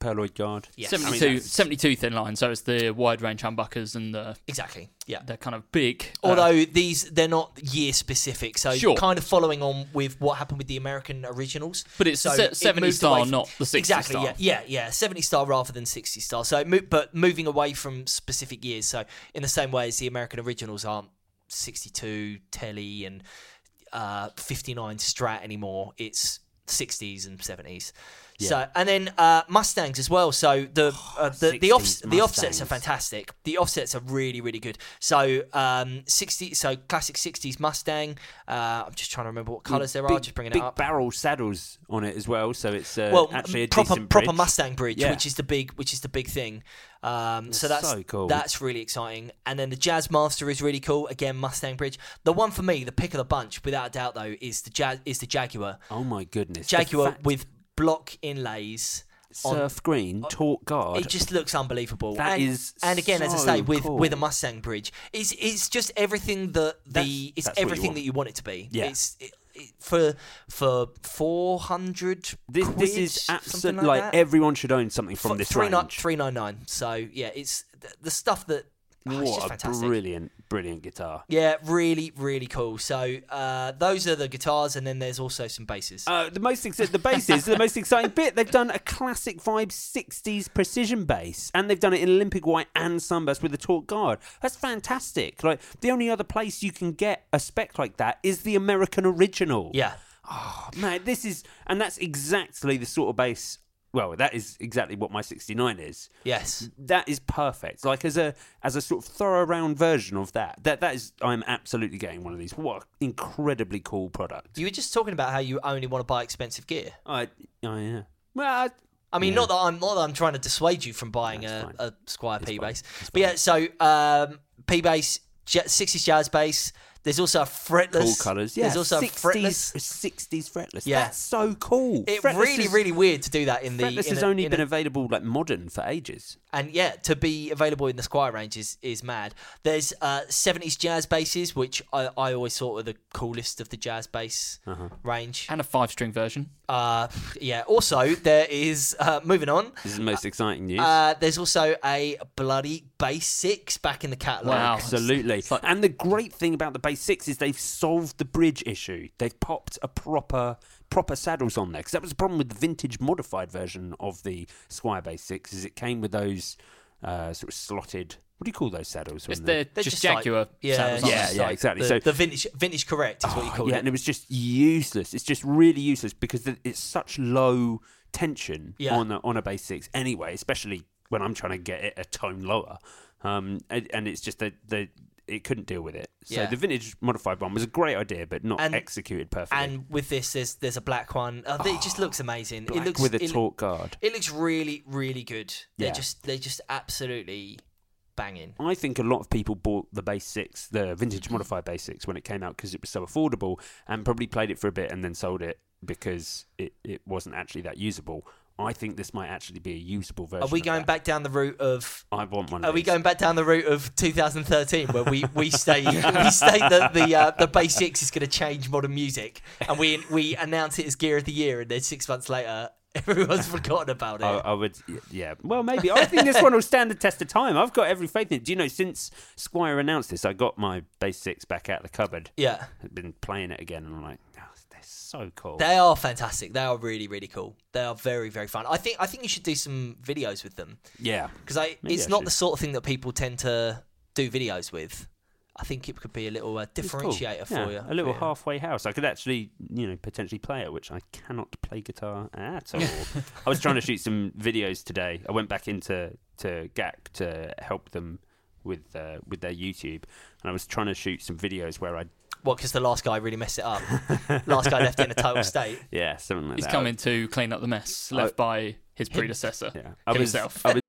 Pearloid Guard. Yes. seventy-two, I mean, that's- seventy-two thin line, so it's the wide range humbuckers and the Exactly. Yeah. they're kind of big. uh, Although these, they're not year specific, so Sure. kind of following on with what happened with the American originals. But it's so se- it seventy moved style, away from- not the sixty exactly, style. Yeah, yeah, yeah, seventy style rather than sixty style. So, it mo- but moving away from specific years. So, in the same way as the American originals aren't sixty-two Telly and uh, fifty-nine Strat anymore, it's sixties and seventies. Yeah. So and then uh, Mustangs as well. So the uh, the the, off- sixties the offsets are Mustangs. fantastic. The offsets are really really good. So um, sixty so classic sixties Mustang. Uh, I'm just trying to remember what colours there are. Big- Just bringing big it up. barrel saddles on it as well, so it's uh, well, actually a proper decent proper bridge. Mustang bridge, Yeah. which is the big which is the big thing. Um, so That's that's so cool. that's really exciting. And then the Jazz Master is really cool. Again, Mustang bridge. The one for me, the pick of the bunch, without a doubt though, is the Jazz is the Jaguar. Oh my goodness! The Jaguar fact- with block inlays. on- surf green, taut guard. It just looks unbelievable. That and, is and again, as I so say, with cool. with a Mustang bridge, it's it's just everything that the That's- it's that's what you everything want. that you want it to be. Yeah. It's it, it, for for four hundred. This, this is absolutely something like, like, that. everyone should own something from F- this three range. nine three nine nine. So yeah, it's the, the stuff that oh, it's just What a fantastic. brilliant, brilliant guitar. Yeah, really, really cool. So uh, those are the guitars, and then there's also some basses. Uh, the most ex- the bass is the most exciting bit. They've done a classic vibe sixties precision bass, and they've done it in Olympic white and sunburst with a taut guard. That's fantastic. Like the only other place you can get a spec like that is the American original. yeah, Oh, man, this is, and that's exactly the sort of bass. Well, that is exactly what my sixty-nine is. yes. That is perfect. Like as a as a sort of thorough round version of that. That that is. I'm absolutely getting one of these. What an incredibly cool product. You were just talking about how you only want to buy expensive gear. I, oh yeah. Well, I, I mean, Yeah. not that I'm not that I'm trying to dissuade you from buying That's a, fine. a Squire It's P fine. bass. It's But yeah, so um, P bass, ja- sixties jazz bass. There's also a fretless. cool colours. Yeah, There's also a sixties, fretless. sixties fretless. Yeah. That's so cool. It Fretless really, is, really weird to do that in the. Fretless in has a- only in been a- available like modern for ages. And yeah, to be available in the Squire range is, is mad. There's uh, seventies jazz basses, which I, I always thought were the coolest of the jazz bass Uh-huh. range. And a five string version. Uh, yeah. Also, there is uh, moving on. This is the most exciting news. Uh, there's also a bloody bass six back in the catalogue. Wow. Absolutely. like- and the great thing about the Bass six is they've solved the bridge issue. They've popped a proper proper saddles on there, because that was the problem with the vintage modified version of the Squire Bass six, is it came with those uh, sort of slotted, what do you call those saddles? It's when the They're just, like- Jaguar yeah, saddles. it's Yeah, just yeah, like exactly. The, So- the vintage, vintage correct is what you call yeah, it. and it was just useless. It's just really useless because th- it's such low tension Yeah. on a, on a Bass six anyway, especially when I'm trying to get it a tone lower. Um, and, and it's just that the it couldn't deal with it. So Yeah. the vintage modified one was a great idea, but not And- executed perfectly. And with this, there's there's a black one. Uh, it just looks amazing. Black it looks with a it, taut guard. It looks really, really good. They're Yeah. just they're just absolutely banging. I think a lot of people bought the Bass six, the vintage modified Bass six, when it came out because it was so affordable, and probably played it for a bit and then sold it because it, it wasn't actually that usable. I think this might actually be a usable version. Are we of going that. back down the route of? I want one. Are of we these. going back down the route of two thousand thirteen, where we we state we state that the uh, the Bass six is going to change modern music, and we we announce it as Gear of the Year, and then six months later, everyone's forgotten about it. I, I would, yeah. Well, maybe. I think this one will stand the test of time. I've got every faith in it. Do you know, since Squire announced this, I got my Bass six back out of the cupboard. yeah. I've been playing it again, and I'm like, oh, they're so cool. They are fantastic. They are really, really cool. They are very, very fun. I think I think you should do some videos with them, yeah. because I Maybe it's I not should. the sort of thing that people tend to do videos with. I think it could be a little uh, It's cool. differentiator for Yeah, you. a little for you. halfway house. I could actually, you know, potentially play it, which I cannot play guitar at all. I was trying to shoot some videos today. I went back into to G A C to help them with uh, with their YouTube, and I was trying to shoot some videos where I, What? Because the last guy really messed it up. last guy left it in a total state. yeah, something like He's that. coming to clean up the mess left I- by his predecessor. Yeah, I was, himself. I was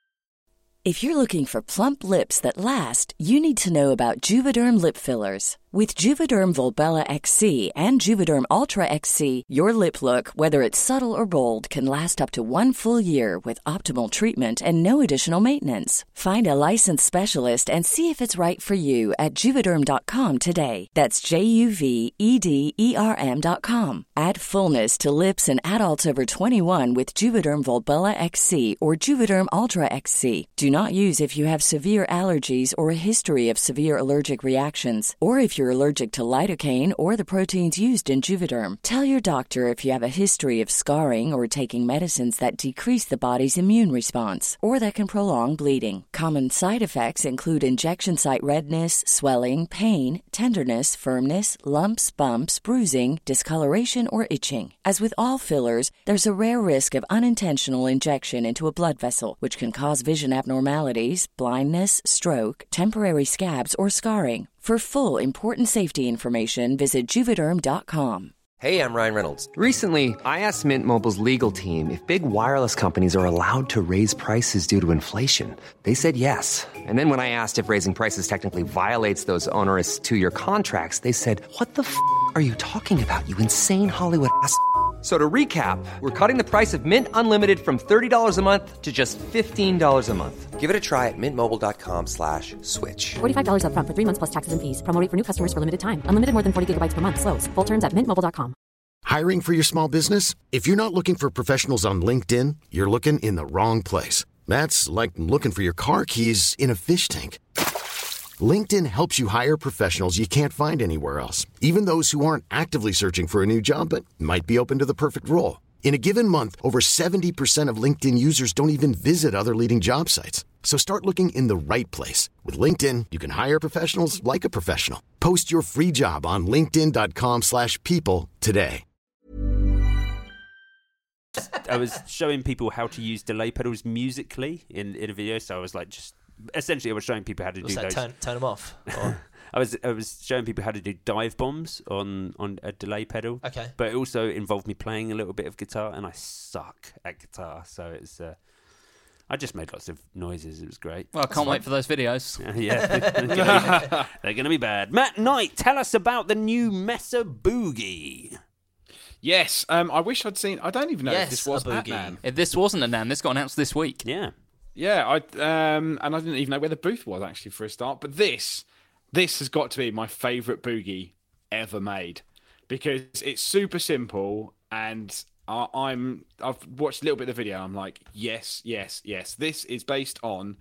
If you're looking for plump lips that last, you need to know about Juvederm lip fillers. With Juvederm Volbella X C and Juvederm Ultra X C, your lip look, whether it's subtle or bold, can last up to one full year with optimal treatment and no additional maintenance. Find a licensed specialist and see if it's right for you at Juvederm dot com today. That's J U V E D E R M dot com. Add fullness to lips in adults over twenty-one with Juvederm Volbella X C or Juvederm Ultra X C. Do not use if you have severe allergies or a history of severe allergic reactions, or if you're allergic to lidocaine or the proteins used in Juvederm. Tell your doctor if you have a history of scarring or taking medicines that decrease the body's immune response or that can prolong bleeding. Common side effects include injection site redness, swelling, pain, tenderness, firmness, lumps, bumps, bruising, discoloration, or itching. As with all fillers, there's a rare risk of unintentional injection into a blood vessel, which can cause vision abnormalities, blindness, stroke, temporary scabs, or scarring. For full, important safety information, visit Juvederm dot com. Hey, I'm Ryan Reynolds. Recently, I asked Mint Mobile's legal team if big wireless companies are allowed to raise prices due to inflation. They said yes. And then when I asked if raising prices technically violates those onerous two-year contracts, they said, what the f*** are you talking about, you insane Hollywood ass f- So to recap, we're cutting the price of Mint Unlimited from thirty dollars a month to just fifteen dollars a month. Give it a try at mintmobile.com slash switch. forty-five dollars up front for three months plus taxes and fees. Promo rate for new customers for limited time. Unlimited more than forty gigabytes per month. Slows full terms at mint mobile dot com. Hiring for your small business? If you're not looking for professionals on LinkedIn, you're looking in the wrong place. That's like looking for your car keys in a fish tank. LinkedIn helps you hire professionals you can't find anywhere else, even those who aren't actively searching for a new job but might be open to the perfect role. In a given month, over seventy percent of LinkedIn users don't even visit other leading job sites. So start looking in the right place. With LinkedIn, you can hire professionals like a professional. Post your free job on linkedin dot com slash people today. I was showing people how to use delay pedals musically in, in a video, so I was like just... Essentially, I was showing people how to What's do that, those. Turn, turn them off. Or... I was I was showing people how to do dive bombs on, on a delay pedal. Okay. But it also involved me playing a little bit of guitar, and I suck at guitar, so it's. Uh, I just made lots of noises. It was great. Well, I can't wait for those videos. Uh, yeah, they're going to be bad. Matt Knight, tell us about the new Mesa Boogie. Yes, um, I wish I'd seen. I don't even know yes, if this was a Boogie. Batman. If this wasn't a Nan, this got announced this week. Yeah. Yeah, I um, and I didn't even know where the booth was actually for a start. But this, this has got to be my favourite Boogie ever made because it's super simple, and I, I'm I've watched a little bit of the video. I'm like, yes, yes, yes. This is based on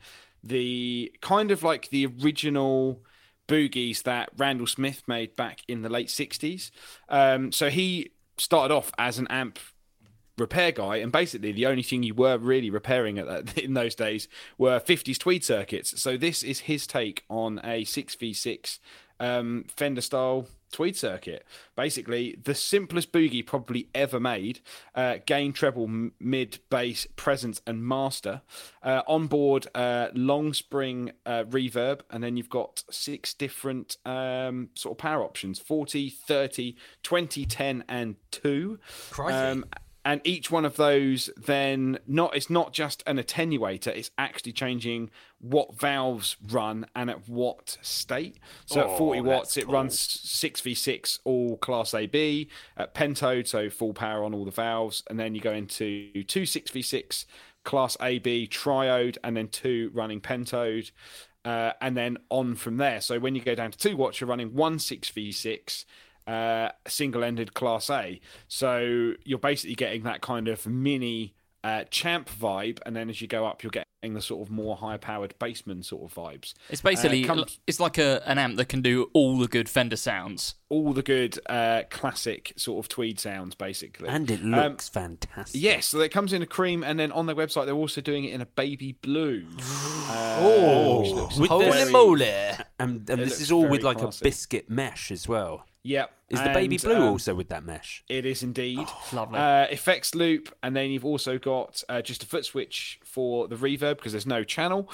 the kind of like the original Boogies that Randall Smith made back in the late sixties. Um, so he started off as an amp repair guy, and basically the only thing you were really repairing at that, in those days were fifties tweed circuits. So this is his take on a six v six um, Fender style tweed circuit. Basically the simplest Boogie probably ever made. Uh, gain, treble, m- mid, bass, presence and master. Uh, on board uh, long spring uh, reverb, and then you've got six different um, sort of power options: forty, thirty, twenty, ten and two. Crikey. Um, And each one of those then, not it's not just an attenuator, it's actually changing what valves run and at what state. So Oh, at forty watts, that's it runs six v six all class A B. At pentode, so full power on all the valves. And then you go into two six v six class A B triode, and then two running pentode. Uh, and then on from there. So when you go down to two watts, you're running one six v six uh single-ended class A, so you're basically getting that kind of mini uh champ vibe, and then as you go up you're getting the sort of more high-powered bassman sort of vibes. It's basically uh, comes, it's like a, an amp that can do all the good Fender sounds, all the good uh classic sort of tweed sounds basically, and it looks um, fantastic. Yes, so it comes in a cream, and then on their website they're also doing it in a baby blue. uh, oh, holy very, moly! And, and this is all with like classic. a biscuit mesh as well. Yep. Is the and, baby blue um, also with that mesh? It is indeed. Oh, lovely. Uh, effects loop, and then you've also got uh, just a foot switch for the reverb because there's no channel.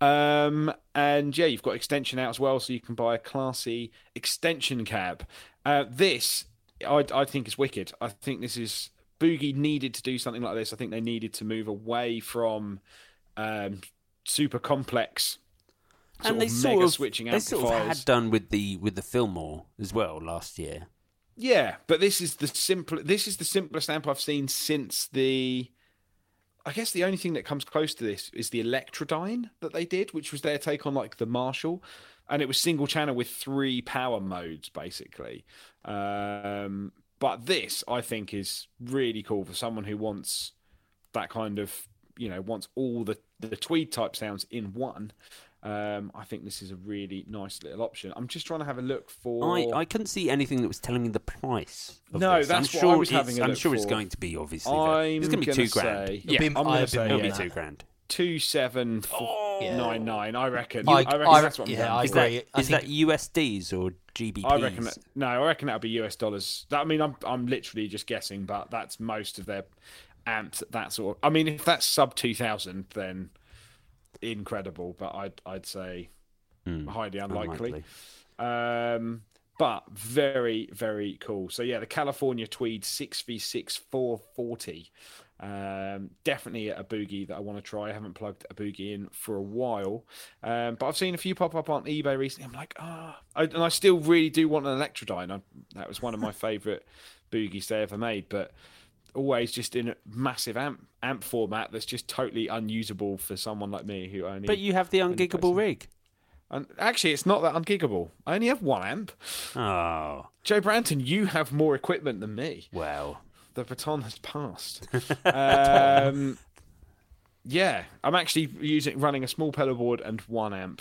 Um, and yeah, you've got extension out as well, so you can buy a classy extension cab. Uh, this, I, I think, is wicked. I think this is... Boogie needed to do something like this. I think they needed to move away from um, super complex sort and they of sort mega of, switching they amplifiers. sort of had done with the with the Fillmore as well last year. Yeah, but this is the simple. This is the simplest amp I've seen since the. I guess the only thing that comes close to this is the Electrodyne that they did, which was their take on like the Marshall, and it was single channel with three power modes basically. Um, but this, I think, is really cool for someone who wants that kind of, you know, wants all the the Tweed type sounds in one. Um, I think this is a really nice little option. I'm just trying to have a look for. I, I couldn't see anything that was telling me the price. Of no, this. that's I'm what sure I was having a I'm look sure for. it's going to be obviously. I'm it's going to be two gonna grand. say- Yeah, Be- I'm I going to would say it'll be yeah. two grand. two seven nine nine. I reckon. I- I, reckon I- that's what I'm yeah, going I Is for. agree. that, I is think- that U S Ds or G B Ps? I reckon. That, no, I reckon that'll be U S dollars. That, I mean, I'm I'm literally just guessing, but that's most of their amps. That sort. Of, I mean, if that's sub two thousand, then incredible. But I'd I'd say Hmm, highly unlikely. unlikely. Um, but very very cool. So yeah, the California Tweed six V six four forty. Um, definitely a boogie that I want to try. I haven't plugged a boogie in for a while, um, but I've seen a few pop up on eBay recently. I'm like, ah, oh. and I still really do want an Electrodyne. I, that was one of my favourite boogies they ever made, but always just in a massive amp amp format that's just totally unusable for someone like me who only. But you have the ungiggable rig. And actually, it's not that ungiggable. I only have one amp. Oh, Joe Branton, you have more equipment than me. well. The baton has passed. um, yeah, I'm actually using running a small pedal board and one amp.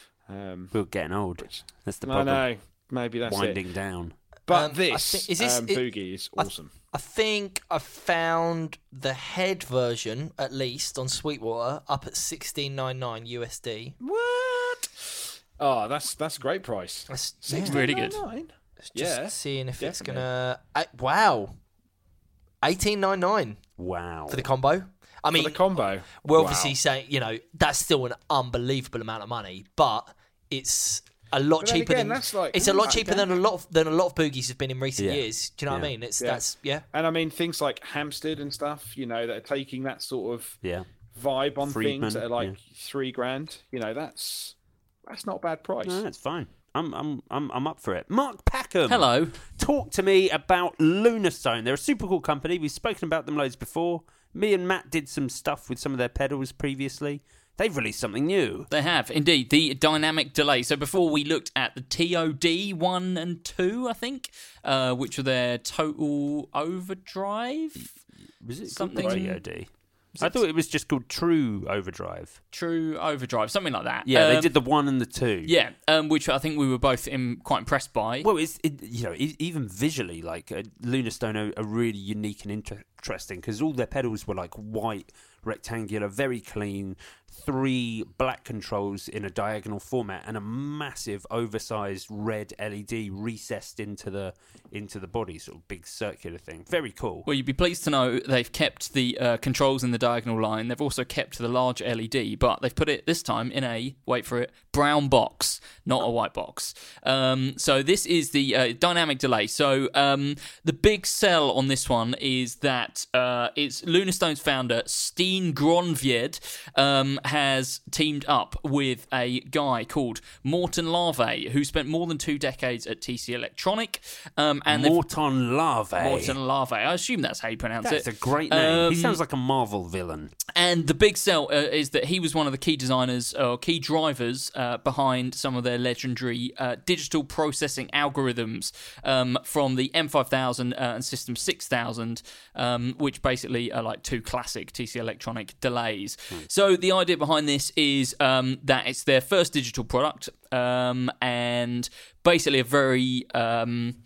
Um, We're getting old. That's the I problem. know. Maybe that's Winding it. down. But Um, I this, thi- is this- um, it- boogie is I th- awesome. I think I found the head version, at least, on Sweetwater, up at sixteen ninety-nine U S D. What? Oh, that's that's a great price. That's Yeah. Really good. Just Yeah, seeing if it's definitely. gonna. Uh, wow, eighteen ninety-nine Wow. for the combo. I mean, For the combo. we're Wow. obviously saying, you know, that's still an unbelievable amount of money, but it's a lot But then cheaper again, than that's like- it's a lot like cheaper that- than a lot of, than a lot of boogies have been in recent Yeah. years. Do you know what I Yeah. mean? It's Yeah. that's yeah. And I mean things like Hampstead and stuff, you know, that are taking that sort of Yeah. vibe on Friedman, things that are like yeah. three grand. You know, that's that's not a bad price. No, that's fine. I'm I'm I'm I'm up for it. Mark Packham. Hello. Talk to me about Lunarstone. They're a super cool company. We've spoken about them loads before. Me and Matt did some stuff with some of their pedals previously. They've released something new. They have, indeed, the dynamic delay. So before we looked at the T O D one and two, I think, uh, which were their Total Overdrive. Was it Something- something T O D? I thought it was just called True Overdrive. True Overdrive, something like that. Yeah, they Um, did the one and the two. Yeah, um, which I think we were both im- quite impressed by. Well, it's it, you know e- even visually, like uh, Lunarstone are, are really unique and inter- interesting because all their pedals were like white, rectangular, very clean. Three black controls in a diagonal format and a massive, oversized red L E D recessed into the into the body, sort of big circular thing. Very cool. Well, you'd be pleased to know they've kept the uh, controls in the diagonal line. They've also kept the large L E D, but they've put it this time in a, wait for it, brown box, not a white box. Um, so this is the uh, dynamic delay. So um, the big sell on this one is that uh, it's Lunarstone's founder, Steen Gronvjed, um, has teamed up with a guy called Morten Larve, who spent more than two decades at T C Electronic. Um, and they've- Morton Larve. Morten Larve. I assume that's how you pronounce That's it. a great name. he Um, sounds like a Marvel villain. And the big sell uh, is that he was one of the key designers or key drivers uh, behind some of their legendary uh, digital processing algorithms um, from the M five thousand uh, and System six thousand, um, which basically are like two classic T C Electronic delays. So the idea behind this is um, that it's their first digital product um, and basically a very... Um,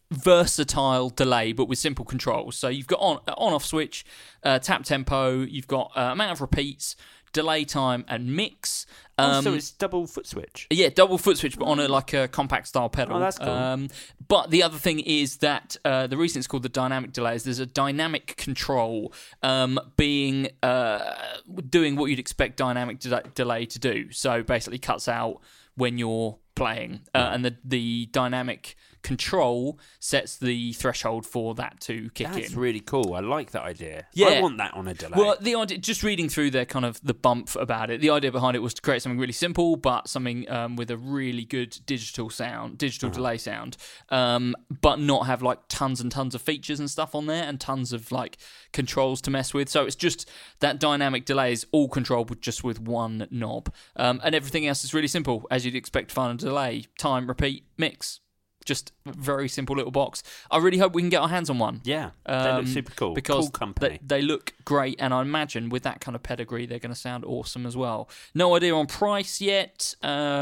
versatile delay but with simple controls. So you've got on on off switch, uh, tap tempo, you've got uh, amount of repeats, delay time and mix. Um, oh, so it's double foot switch. Yeah, double foot switch, but on a like a compact style pedal. Oh, that's cool. Um, but the other thing is that uh, the reason it's called the dynamic delay is there's a dynamic control um, being uh, doing what you'd expect dynamic de- delay to do. So basically cuts out when you're playing, uh, and the the dynamic control sets the threshold for that to kick That's in. really cool. I like that idea. Yeah. I want that on a delay. Well, the idea, just reading through their kind of the bump about it, the idea behind it was to create something really simple, but something um, with a really good digital sound, digital uh-huh. delay sound, um, but not have like tons and tons of features and stuff on there and tons of like controls to mess with. So it's just that dynamic delay is all controlled with just with one knob, um, and everything else is really simple, as you'd expect to find a delay: time, repeat, mix. Just a very simple little box. I really hope we can get our hands on one. Yeah, they um, look super cool. Because cool company. They, they look great, and I imagine with that kind of pedigree, they're going to sound awesome as well. No idea on price yet.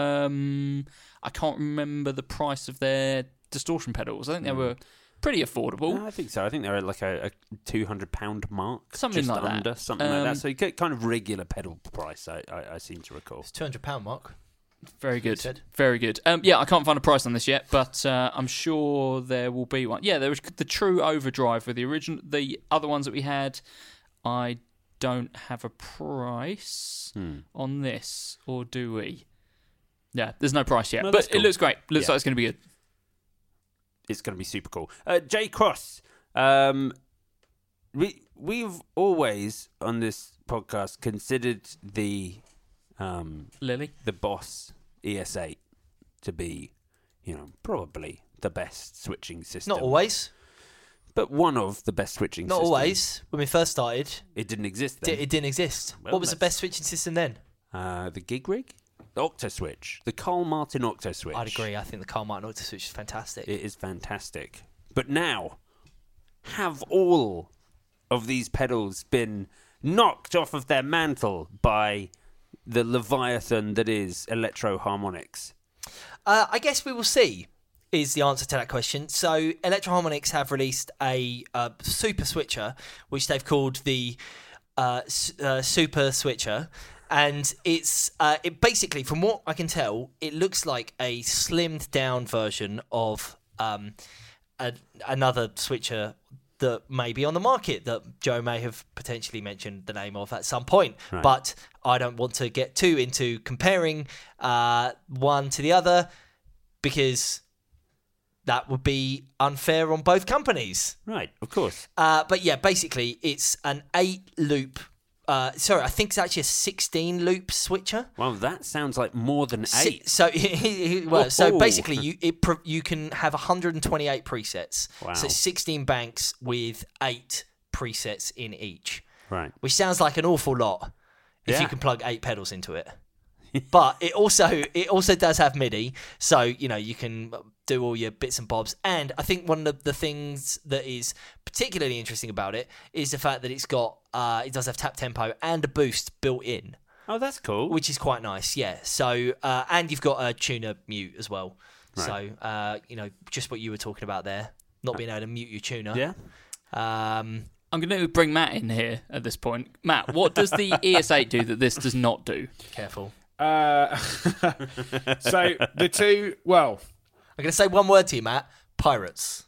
Um, I can't remember the price of their distortion pedals. I think they mm. were pretty affordable. No, I think so. I think they're at like a, a two hundred pound mark. Something just like under, that. Something um, like that. So you get kind of regular pedal price, I, I, I seem to recall. It's two hundred pound mark. Very good. Very good. Um, yeah, I can't find a price on this yet, but uh, I'm sure there will be one. Yeah, there was the True Overdrive with the original. The other ones that we had, I don't have a price hmm. on this, or do we? Yeah, there's no price yet, No, but cool. it looks great. Looks yeah. like it's going to be good. It's going to be super cool. Uh, Jay Cross, um, we we've always on this podcast considered the um, Lily, the Boss E S eight to be, you know, probably the best switching system. Not always, but one of the best switching. Not systems. always. When we first started, it didn't exist then. D- it didn't exist. Well, what was the best switching system then? Uh, the Gig Rig, the Octa Switch, the Carl Martin Octa Switch. I'd agree. I think the Carl Martin Octa Switch is fantastic. It is fantastic. But now, have all of these pedals been knocked off of their mantle by the Leviathan that is Electro Harmonix? Uh, I guess we will see, is the answer to that question. So Electro Harmonix have released a uh, super switcher, which they've called the uh, s- uh, Super Switcher. And it's uh, it basically, from what I can tell, it looks like a slimmed down version of um, a, another switcher that may be on the market that Joe may have potentially mentioned the name of at some point. Right. But I don't want to get too into comparing uh, one to the other because that would be unfair on both companies. Right, of course. Uh, but yeah, basically, it's an eight loop. Uh, sorry, I think it's actually a sixteen loop switcher. Well, that sounds like more than eight. So, well, so Oh. basically, you it pro- you can have one hundred twenty-eight presets. Wow. So sixteen banks with eight presets in each. Right. Which sounds like an awful lot if Yeah. you can plug eight pedals into it. But it also it also does have MIDI, so you know you can do all your bits and bobs. And I think one of the things that is particularly interesting about it is the fact that it's got uh, it does have tap tempo and a boost built in. Oh, that's cool. Which is quite nice, yeah. So uh, and you've got a tuner mute as well. Right. So uh, you know just what you were talking about there, not being able to mute your tuner. Yeah. Um, I'm going to bring Matt in here at this point. Matt, what does the E S eight do that this does not do? Careful. Uh, so the two, well, I'm going to say one word to you, Matt. Pirates.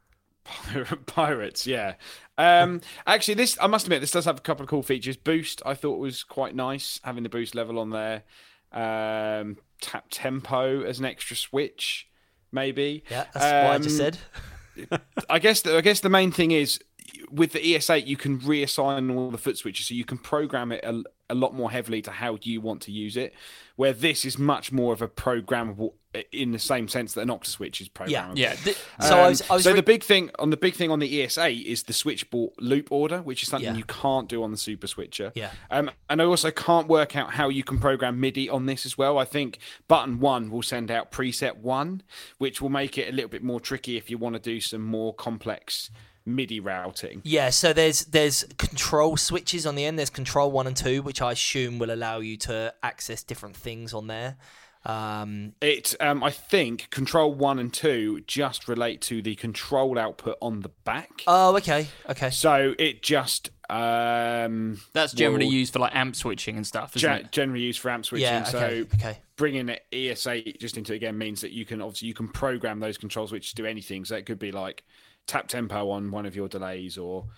Pirates, yeah. Um, actually, this I must admit, this does have a couple of cool features. Boost, I thought was quite nice, having the boost level on there. Um, tap tempo as an extra switch, maybe. Yeah, that's um, what I just said. I guess the, I guess the main thing is with the E S eight, you can reassign all the foot switches, so you can program it a, a lot more heavily to how you want to use it. Where this is much more of a programmable, in the same sense that an Octa Switch is programmable. Yeah, yeah. Um, so I was, I was so re- the big thing on the big thing on the E S eight is the switch board loop order, which is something Yeah. you can't do on the Super Switcher. Yeah. Um, and I also can't work out how you can program MIDI on this as well. I think button one will send out preset one, which will make it a little bit more tricky if you want to do some more complex MIDI routing. Yeah, so there's there's control switches on the end. There's control one and two, which I assume will allow you to access different things on there. Um, It, um, I think, control one and two just relate to the control output on the back. oh, okay, okay. So it just um, That's generally will used for like amp switching and stuff, isn't ge- it? generally used for amp switching. Yeah, so okay, okay. bringing it E S eight just into it again means that you can obviously you can program those control switches to do anything. So it could be like tap tempo on one of your delays, or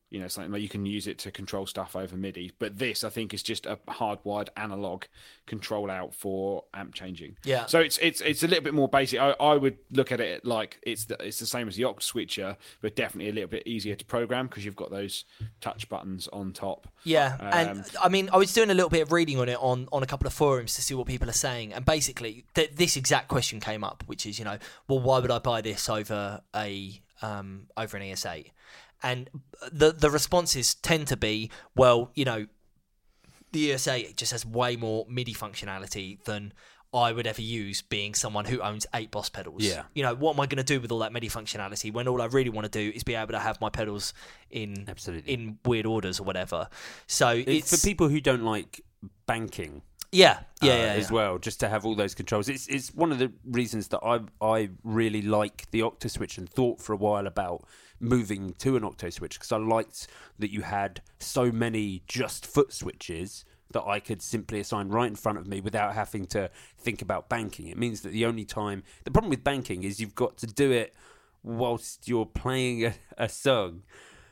you know, something where you can use it to control stuff over MIDI. But this, I think, is just a hardwired analog control out for amp changing. Yeah. So it's it's it's a little bit more basic. I, I would look at it like it's the, it's the same as the Oct switcher, but definitely a little bit easier to program because you've got those touch buttons on top. Yeah, Um, and I mean, I was doing a little bit of reading on it on, on a couple of forums to see what people are saying, and basically th- this exact question came up, which is, you know, well, why would I buy this over a um, over an E S eight? And the the responses tend to be, well, you know, the E S eight just has way more MIDI functionality than I would ever use, being someone who owns eight Boss pedals. Yeah. You know, what am I going to do with all that MIDI functionality when all I really want to do is be able to have my pedals in Absolutely. in weird orders or whatever. So It's it's for people who don't like banking. Yeah, yeah, uh, yeah, as yeah. well, just to have all those controls. It's it's one of the reasons that I I really like the Octo Switch and thought for a while about moving to an Octo Switch because I liked that you had so many just foot switches that I could simply assign right in front of me without having to think about banking. It means that the only time... The problem with banking is you've got to do it whilst you're playing a, a song,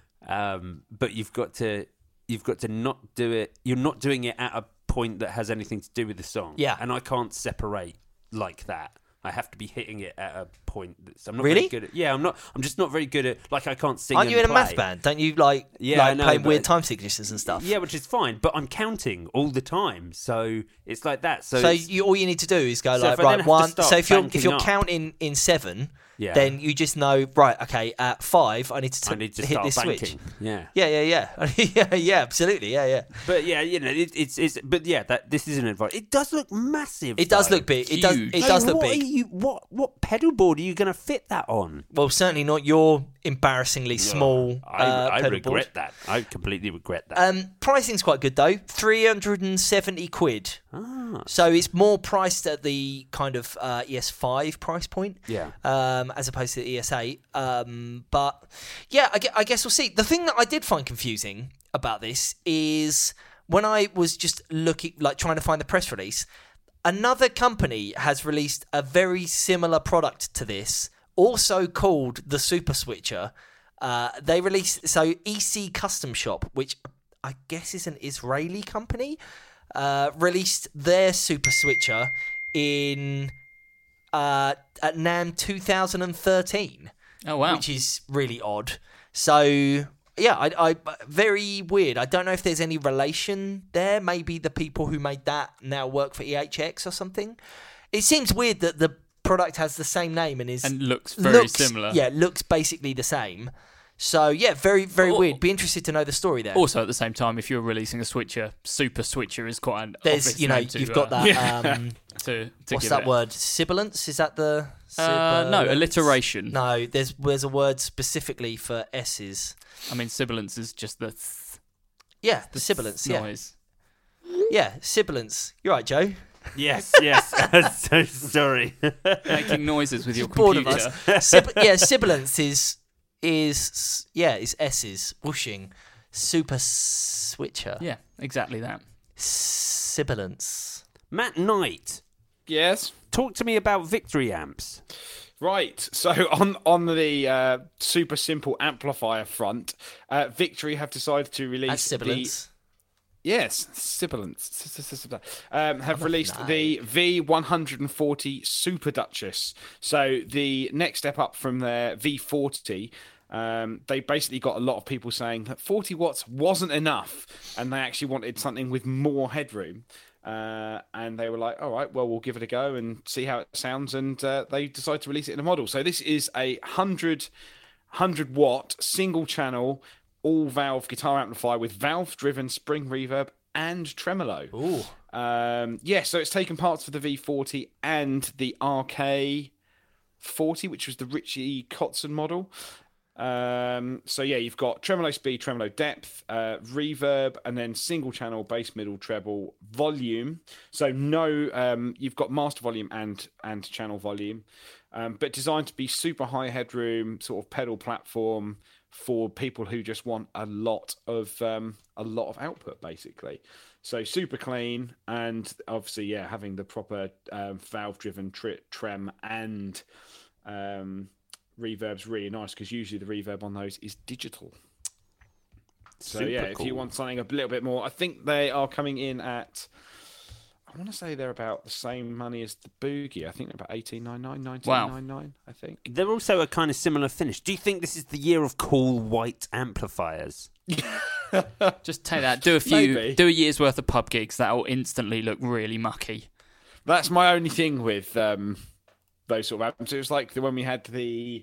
um, but you've got to you've got to not do it... You're not doing it at a point that has anything to do with the song. Yeah. And I can't separate like that. I have to be hitting it at a point that's I'm not Really? very good at. Yeah, I'm not I'm just not very good at like I can't sing. Aren't and you in a play. math band? Don't you like Yeah, I like know, play but- weird time signatures and stuff? Yeah, which is fine, but I'm counting all the time, so it's like that. So, So, it's- you, all you need to do is go So like if I then right have to one. start So if you're if banking you're up- counting in seven, Yeah. then you just know right. Okay, at five, I need to, I need to hit start this banking. switch. Yeah. Yeah, yeah, yeah, yeah, yeah. Absolutely, yeah, yeah. But yeah, you know, it, it's it's. But yeah, that this is an advice. It does look massive. It does though. look big. It does. Huge. It Like, does look what big. Are you, what what pedal board are you going to fit that on? Well, certainly not your embarrassingly small I, uh, I pedal regret board. that. I completely regret that. Um, pricing's quite good though, three hundred and seventy quid. ah, So it's more priced at the kind of uh, E S five price point, Yeah. um, as opposed to the E S eight. Um, but yeah, I, gue- I guess we'll see. The thing that I did find confusing about this is when I was just looking, like trying to find the press release, another company has released a very similar product to this, also called the Super Switcher. Uh, they released, so E C Custom Shop, which I guess is an Israeli company, uh, released their Super Switcher in uh, at NAMM two thousand thirteen. Oh, wow. Which is really odd. So yeah, I, I very weird. I don't know if there's any relation there. Maybe the people who made that now work for E H X or something. It seems weird that the product has the same name and is And looks very looks- similar. Yeah, looks basically the same. So yeah, very very Oh. weird. Be interested to know the story there. Also, at the same time, if you're releasing a switcher, Super Switcher is quite an There's obvious you know name to, you've got uh, that. Um, to, to what's give that it. word? Sibilance? Is that the? Uh, no, sibilance? alliteration. No, there's there's a word specifically for S's. I mean, sibilance is just the th- Yeah, the sibilance. Yeah, noise. yeah, sibilance. You're right, Joe. yes, yes. I'm so sorry. Making noises with your Bored of computer. us. Sib- yeah, sibilance is is yeah is S's whooshing. Super switcher. Yeah, exactly that. Sibilance. Matt Knight, Yes. talk to me about Victory amps. Right, so on on the uh, super simple amplifier front, uh, Victory have decided to release That's sibilance. the yes, sibilance um, have Oh, released no. the V one forty Super Duchess. So the next step up from their V forty. Um, they basically got a lot of people saying that forty watts wasn't enough, and they actually wanted something with more headroom. Uh, and they were like, all right, well, we'll give it a go and see how it sounds. And uh, they decided to release it in a model. So this is a one hundred, one hundred watt single channel all valve guitar amplifier with valve driven spring reverb and tremolo. Ooh. Um, yeah, so it's taken parts for the V forty and the R K forty, which was the Richie Kotzen model. Um, so yeah, you've got tremolo speed, tremolo depth, uh, reverb, and then single channel bass, middle, treble, volume. So no, um, you've got master volume and and channel volume, um, but designed to be super high headroom sort of pedal platform for people who just want a lot of um, a lot of output, basically. So super clean, and obviously, yeah, having the proper um, valve-driven tri- trem and um, reverb's really nice because usually the reverb on those is digital. So Super yeah, if cool. you want something a little bit more, I think they are coming in at. I want to say they're about the same money as the Boogie. I think they're about eighteen ninety-nine, nineteen ninety-nine, I think. They're also a kind of similar finish. Do you think this is the year of cool white amplifiers? Just take that. Do a few. Maybe. Do a year's worth of pub gigs. That will instantly look really mucky. That's my only thing with um, those sort of albums. It was like the when we had the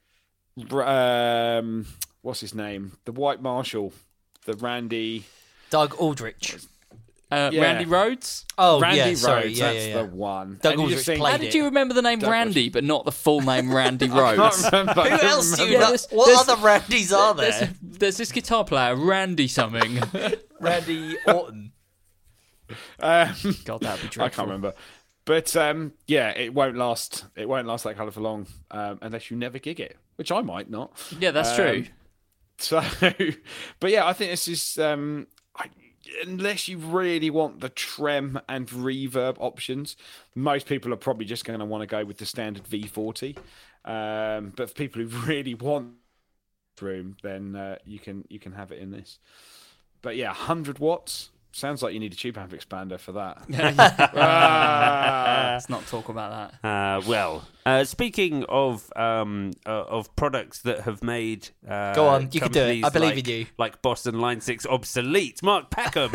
um, what's his name, the White Marshall, the Randy Doug Aldrich. Uh, Yeah. Randy Rhodes. Oh, Randy yeah, Rhodes. sorry. Yeah, that's yeah, yeah. the one. Doug And you Aldrich just think- played How it. did you remember the name Doug Randy, but not the full name Randy I can't Rhodes? remember. I Who can else do you remember. know? there's- What there's- other Randys are There's, there? there's this guitar player, Randy something. Randy Orton. Um, God, that'd be dreadful. I can't remember. But um, yeah, it won't last. It won't last that colour for long um, unless you never gig it, which I might not. Yeah, that's Um, true. So, but yeah, I think this is um, I, unless you really want the trem and reverb options, most people are probably just going to want to go with the standard V forty. Um, but for people who really want room, then uh, you can you can have it in this. But yeah, one hundred watts. Sounds like you need a tube amp expander for that. Ah. Let's not talk about that. Uh, well, uh, speaking of um, uh, of products that have made uh, Go on, you can do it. companies I believe like, in you. like Boston Line Six obsolete, Mark Packham.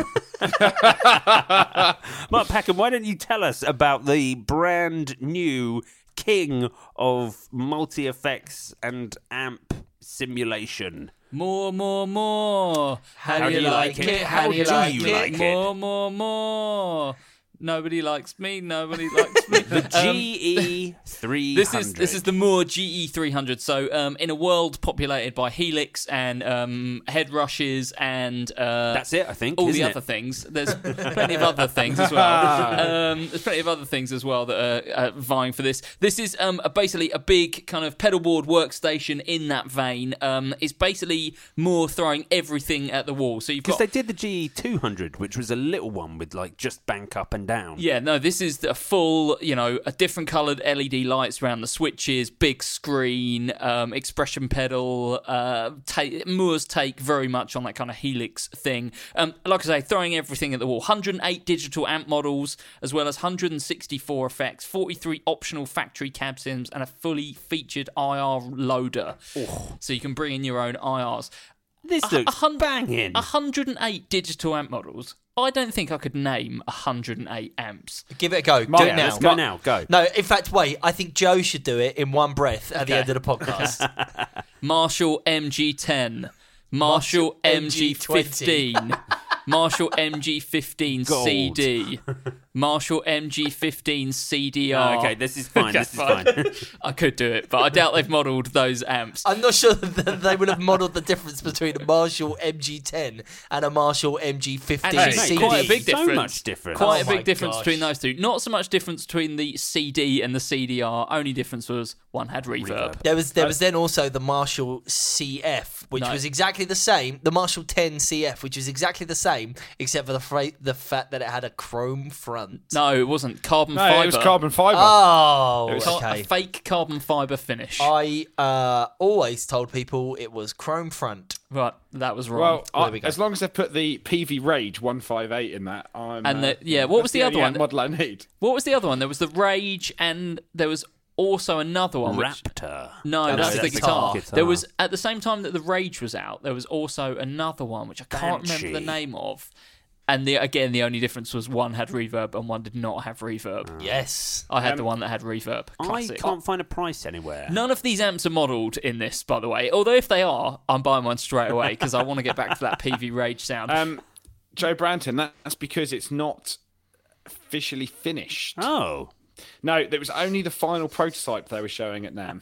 Mark Packham, why don't you tell us about the brand new king of multi effects and amp simulation? More, more, more. How, do you like it? How do you like you it? like it? More, more, more. Nobody likes me. Nobody likes me. The G E three hundred. This is this is the Moore G E three hundred. So, um, in a world populated by Helix and um, head rushes and uh, That's it, I think. all isn't the it? other things. There's plenty of other things as well. Um, there's plenty of other things as well that are uh, vying for this. This is um, a, basically a big kind of pedalboard workstation in that vein. Um, it's basically Moore throwing everything at the wall. So you've Because got they did the G E two hundred, which was a little one with like just bank up and down. Yeah, no, this is a full, you know, a different coloured L E D lights around the switches, big screen, um, expression pedal, uh, ta- Moore's take very much on that kind of Helix thing. Um, like I say, throwing everything at the wall. one hundred eight digital amp models, as well as one hundred sixty-four effects, forty-three optional factory cab sims, and a fully featured I R loader. So you can bring in your own I Rs. This A- looks a hun- banging. one hundred eight digital amp models. I don't think I could name one hundred eight amps. Give it a go. Mark, do it yeah, now. Let's go now. Go. No, in fact, wait. I think Joe should do it in one breath at the end of the podcast. Marshall M G ten, Marshall M G fifteen, Marshall M G fifteen Gold. C D, Marshall M G fifteen C D R. Oh, okay, this is fine. Okay, this is fine. I could do it, but I doubt they've modelled those amps. I'm not sure that they would have modelled the difference between a Marshall M G ten and a Marshall M G fifteen And C it's D. quite a big So difference. much difference. Quite Oh a big my difference gosh. between those two. Not so much difference between the C D and the C D R. Only difference was one had reverb. Reverb. There was there was then also the Marshall C F, which No. was exactly the same. The Marshall ten C F, which was exactly the same, except for the fra- the fact that it had a chrome front. No, it wasn't. Carbon No, fibre. it was carbon fibre. Oh, It was Car- okay. A fake carbon fibre finish. I uh, always told people it was chrome front. Right, that was wrong. Well, There I, we go. as long as they put the P V Rage one fifty-eight in that, I'm. And uh, the- yeah, what was that's the other only one? model I need. What was the other one? There was the Rage, and there was also another one. Which, Raptor. no, Oh, that's no, the that's guitar. the guitar. There was at the same time that the Rage was out. There was also another one which I can't remember the Banshee. name of. And the again, the only difference was one had reverb and one did not have reverb. Yes. I had Um, the one that had reverb. I Classic. can't find a price anywhere. None of these amps are modelled in this, by the way. Although if they are, I'm buying one straight away because I want to get back to that P V Rage sound. Um, Joe Branton, that, that's because it's not officially finished. Oh, No, there was only the final prototype they were showing at NAMM.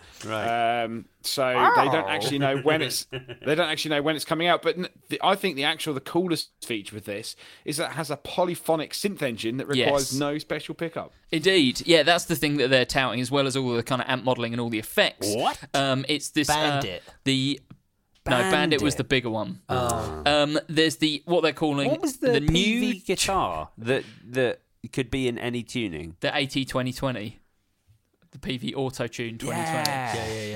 right. Um, so they don't actually know when it's they don't actually know when it's coming out. But n- the, I think the actual the coolest feature with this is that it has a polyphonic synth engine that requires Yes. no special pickup. Indeed, yeah, that's the thing that they're touting, as well as all the kind of amp modelling and all the effects. What? Um, it's this uh, Bandit. the no Bandit was Bandit. the bigger one. Oh. Um, there's the what they're calling What was the, P new V guitar that that could be in any tuning? the AT twenty twenty, the P V Auto Tune twenty twenty. Yeah. Yeah, yeah, yeah.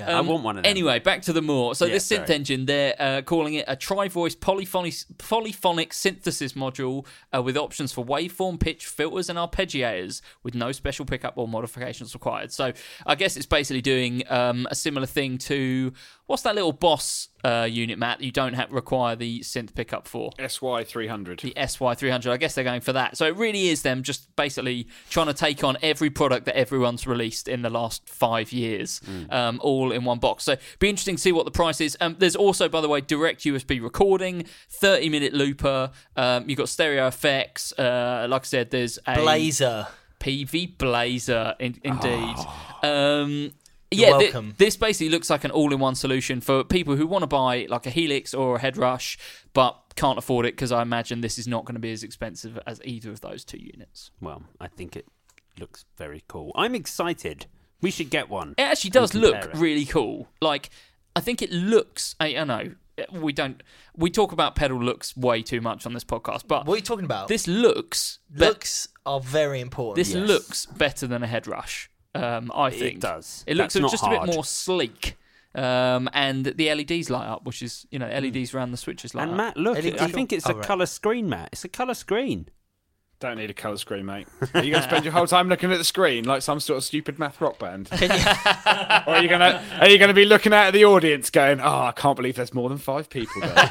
I want one of them. Anyway, back to the more. So Yeah, this synth sorry. engine, they're uh, calling it a tri-voice polyphonic, polyphonic synthesis module uh, with options for waveform, pitch, filters, and arpeggiators, with no special pickup or modifications required. So I guess it's basically doing um, a similar thing to what's that little Boss uh, unit, Matt? That you don't have require the synth pickup for S Y three hundred. The S Y three hundred. I guess they're going for that. So it really is them just basically trying to take on every product that everyone's released in the last five years, Mm. um, all in one box. So be interesting to see what the price is. Um, there's also, by the way, direct U S B recording, thirty minute looper. Um, you've got stereo effects. Uh, like I said, there's a Blazer. P V Blazer, in, indeed. Oh. Um, You're yeah, thi- welcome. this basically looks like an all-in-one solution for people who want to buy like a Helix or a Headrush, but can't afford it because I imagine this is not going to be as expensive as either of those two units. Well, I think it looks very cool. I'm excited. We should get one. It actually does and look compare it. really cool. Like, I think it looks. I, I know we don't. We talk about pedal looks way too much on this podcast, but What are you talking about? this looks be- Looks are very important. This Yes. looks better than a Headrush. Um, I It think does. It looks That's not just a hard. bit more sleek. Um, and the L E Ds light up, which is, you know, L E Ds around the switches light And up. Matt, look, L E D I think it's Oh, a right. colour screen, Matt. It's a colour screen. Don't need a colour screen, mate. Are you going to spend your whole time looking at the screen like some sort of stupid math rock band? or are you going to are you going to be looking out at the audience going, "Oh, I can't believe there's more than five people there."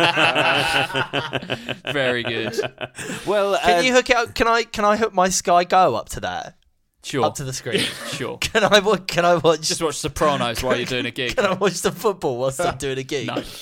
Very good. Well, Can uh, you hook it up? Can I? Can I hook my Sky Go up to that? Sure. Up to the screen. Sure. Can I? wa- Can I watch? Just watch Sopranos while you're doing a gig. Can I watch the football whilst I'm doing a gig? No.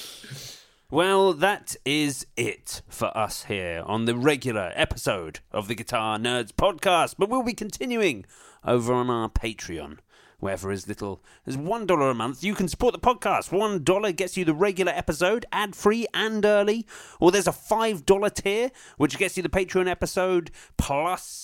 Well, that is it for us here on the regular episode of the Guitar Nerds podcast. But we'll be continuing over on our Patreon, where for as little as one dollar a month, you can support the podcast. one dollar gets you the regular episode, ad-free and early. Or there's a five dollar tier, which gets you the Patreon episode plus,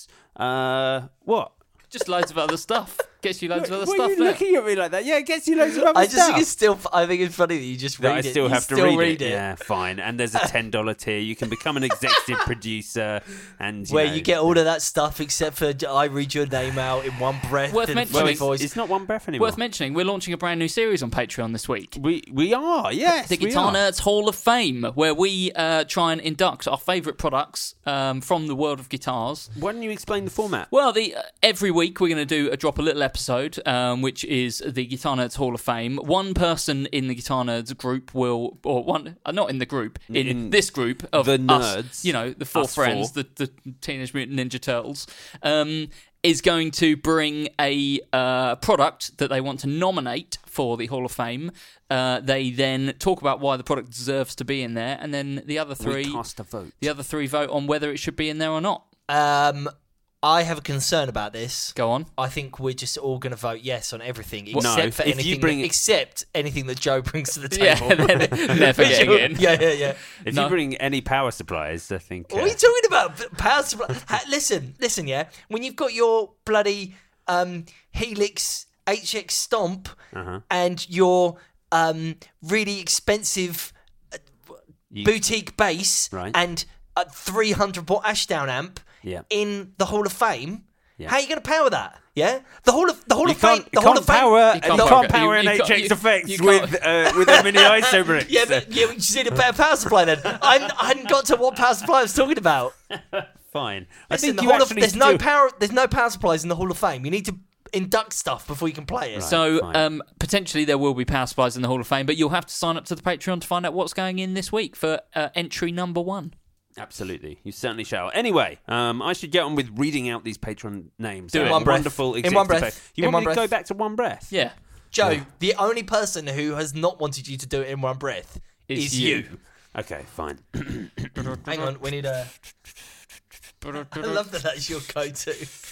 uh, what? Just loads of other stuff. Gets you loads of other Why stuff are you there. looking at me like that? Yeah, it gets you loads of other I just stuff. think it's still. I think it's funny that you just read That I it. still You have to still read, it. Yeah, fine. And there's a ten dollar tier. You can become an executive producer, and you Where know, you get all of that stuff except for I read your name out in one breath. Worth and mentioning- full it's, voice. it's not one breath anymore. Worth mentioning, we're launching a brand new series on Patreon this week. We we are yes, The we Guitar are. Nerds Hall of Fame, where we uh, try and induct our favourite products um, from the world of guitars. Why don't you explain the format? Well, the uh, every week we're going to do a drop a little episode, um, which is the Guitar Nerds Hall of Fame. One person in the Guitar Nerds group will, or one, uh, not in the group, in, In this group of the us, nerds, you know, the four us friends, four. the, the Teenage Mutant Ninja Turtles, um, is going to bring a uh, product that they want to nominate for the Hall of Fame. Uh, they then talk about why the product deserves to be in there, and then the other three, We cast a vote. the other three vote on whether it should be in there or not. Um, I have a concern about this. Go on. I think we're just all going to vote yes on everything, Well, except no, for if you anything. bring- that, except anything that Joe brings to the Yeah, table. they're- they're forgetting it. Yeah, yeah, yeah. If No. you bring any power supplies, I think. What uh, are you talking about? Power supply. Ha, listen, listen, yeah. When you've got your bloody um, Helix H X Stomp Uh-huh. and your um, really expensive uh, You- boutique bass Right. and a three hundred watt Ashdown amp Yeah. in the Hall of Fame, Yeah. how are you going to power that? Yeah, the Hall of the Hall You of Fame. can't, The you Hall can't of Fame. power, You you can't can't, power it. power You- an you H can't- X you- effects you with can't- uh, with a mini I S O brick. Yeah, but yeah, we just need a better power supply then. I'm, I hadn't got to what power supply I was talking about. Fine. I Listen, think the you Hall of, actually there's no do- power. There's no power supplies in the Hall of Fame. You need to induct stuff before you can play it. So fine. um, potentially there will be power supplies in the Hall of Fame, but you'll have to sign up to the Patreon to find out what's going in this week for uh, entry number one. Absolutely, you certainly shall. Anyway, um, I should get on with reading out these patron names. Do They're it. In one breath. Wonderful. In one executive breath. pay- You In want one me to breath. go back to one breath? Yeah, Joe, Yeah. the only person who has not wanted you to do it in one breath Is is, you. you. Okay, fine. Hang on, we need a. I love that that's your go-to.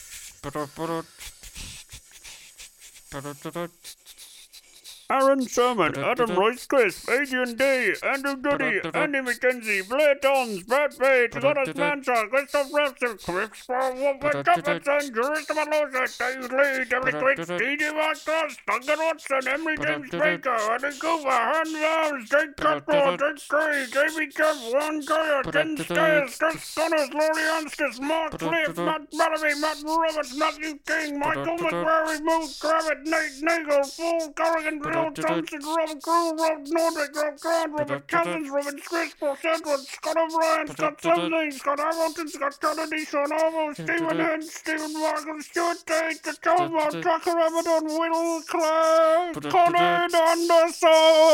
Aaron Sherman, Adam Royce Crisp, Adrian Day, Andrew Goody, Andy McKenzie, Blair Dons, Brad Page, Jonas Mancha, Christoph Rapson, Chris Sparrow, Jefferson, Jerista Malosa, Dave Lee, Derek Twitch, D J Marcos, Duncan Watson, Emery James Baker, Andy Cooper, Han Vance, Jake Cutler, Jake Gray, Jamie Kev, Juan Goya, Ken Stairs, Chris Connors, Laurie Anstis, Mark Cliff, Matt Bellamy, Matt Roberts, Matthew King, Michael McQuarrie, Moose Kravitz, Nate Nagel, Paul Corrigan, Rob Thompson, Rob Crew, Rob Nordic, Rob Grant, Robert Cousins, Robin Swiss, Paul Edwards, Scott O'Brien, Scott Sumley, Scott Hamilton, Scott Kennedy, Sean Armour, Stephen Hens, Stephen Michael, Stuart Tate, the Tom, Tucker Abaddon, Will Clare, Conrad Anderson.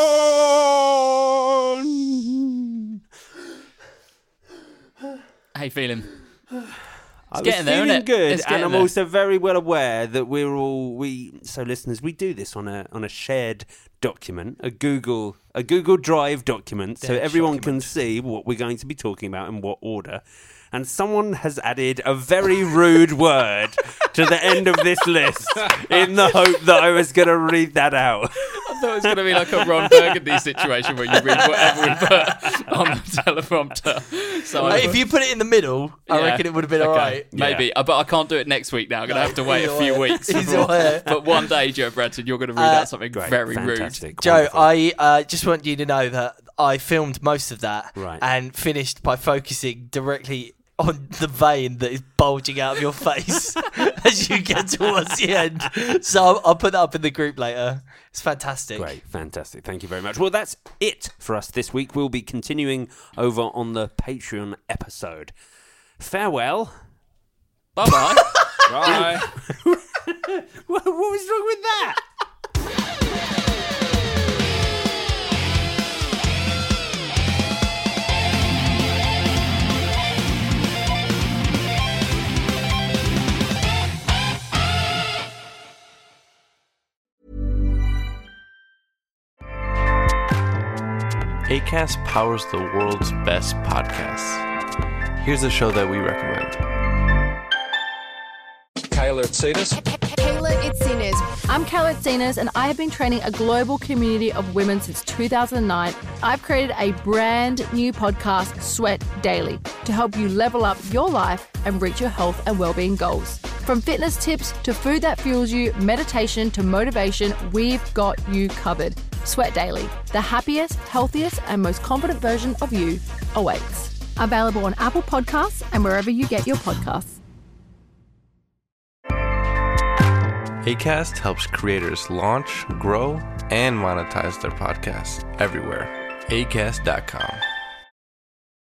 How you feeling? I was getting there, feeling isn't it? good, It's and getting I'm there. also very well aware that we're all we. So, listeners, we do this on a on a shared document, a Google a Google Drive document, so Dead everyone document. can see what we're going to be talking about in what order. And someone has added a very rude word to the end of this list in the hope that I was going to read that out. I thought it was going to be like a Ron Burgundy situation where you read whatever we put on the teleprompter. So I, if you put it in the middle, I Yeah. reckon it would have been Okay, all right. maybe, Uh, but I can't do it next week now. I'm going to have to wait a few Either way. weeks. Either before- way. But one day, Joe Bradton, you're going to read Uh, out something Great, very fantastic, Joe, wonderful. I uh, just want you to know that I filmed most of that Right. and finished by focusing directly on the vein that is bulging out of your face as you get towards the end. So I'll, I'll put that up in the group later. It's fantastic. Great, fantastic. Thank you very much. Well, that's it for us this week. We'll be continuing over on the Patreon episode. Farewell. Bye bye. Bye. What, what was wrong with that? Acast powers the world's best podcasts. Here's a show that we recommend. Kayla Itsinas. Kayla Itsinas. I'm Kayla Itsinas, and I have been training a global community of women since two thousand nine. I've created a brand new podcast, Sweat Daily, to help you level up your life and reach your health and well-being goals. From fitness tips to food that fuels you, meditation to motivation, we've got you covered. Sweat Daily, the happiest, healthiest, and most confident version of you awaits. Available on Apple Podcasts and wherever you get your podcasts. Acast helps creators launch, grow, and monetize their podcasts everywhere. acast dot com.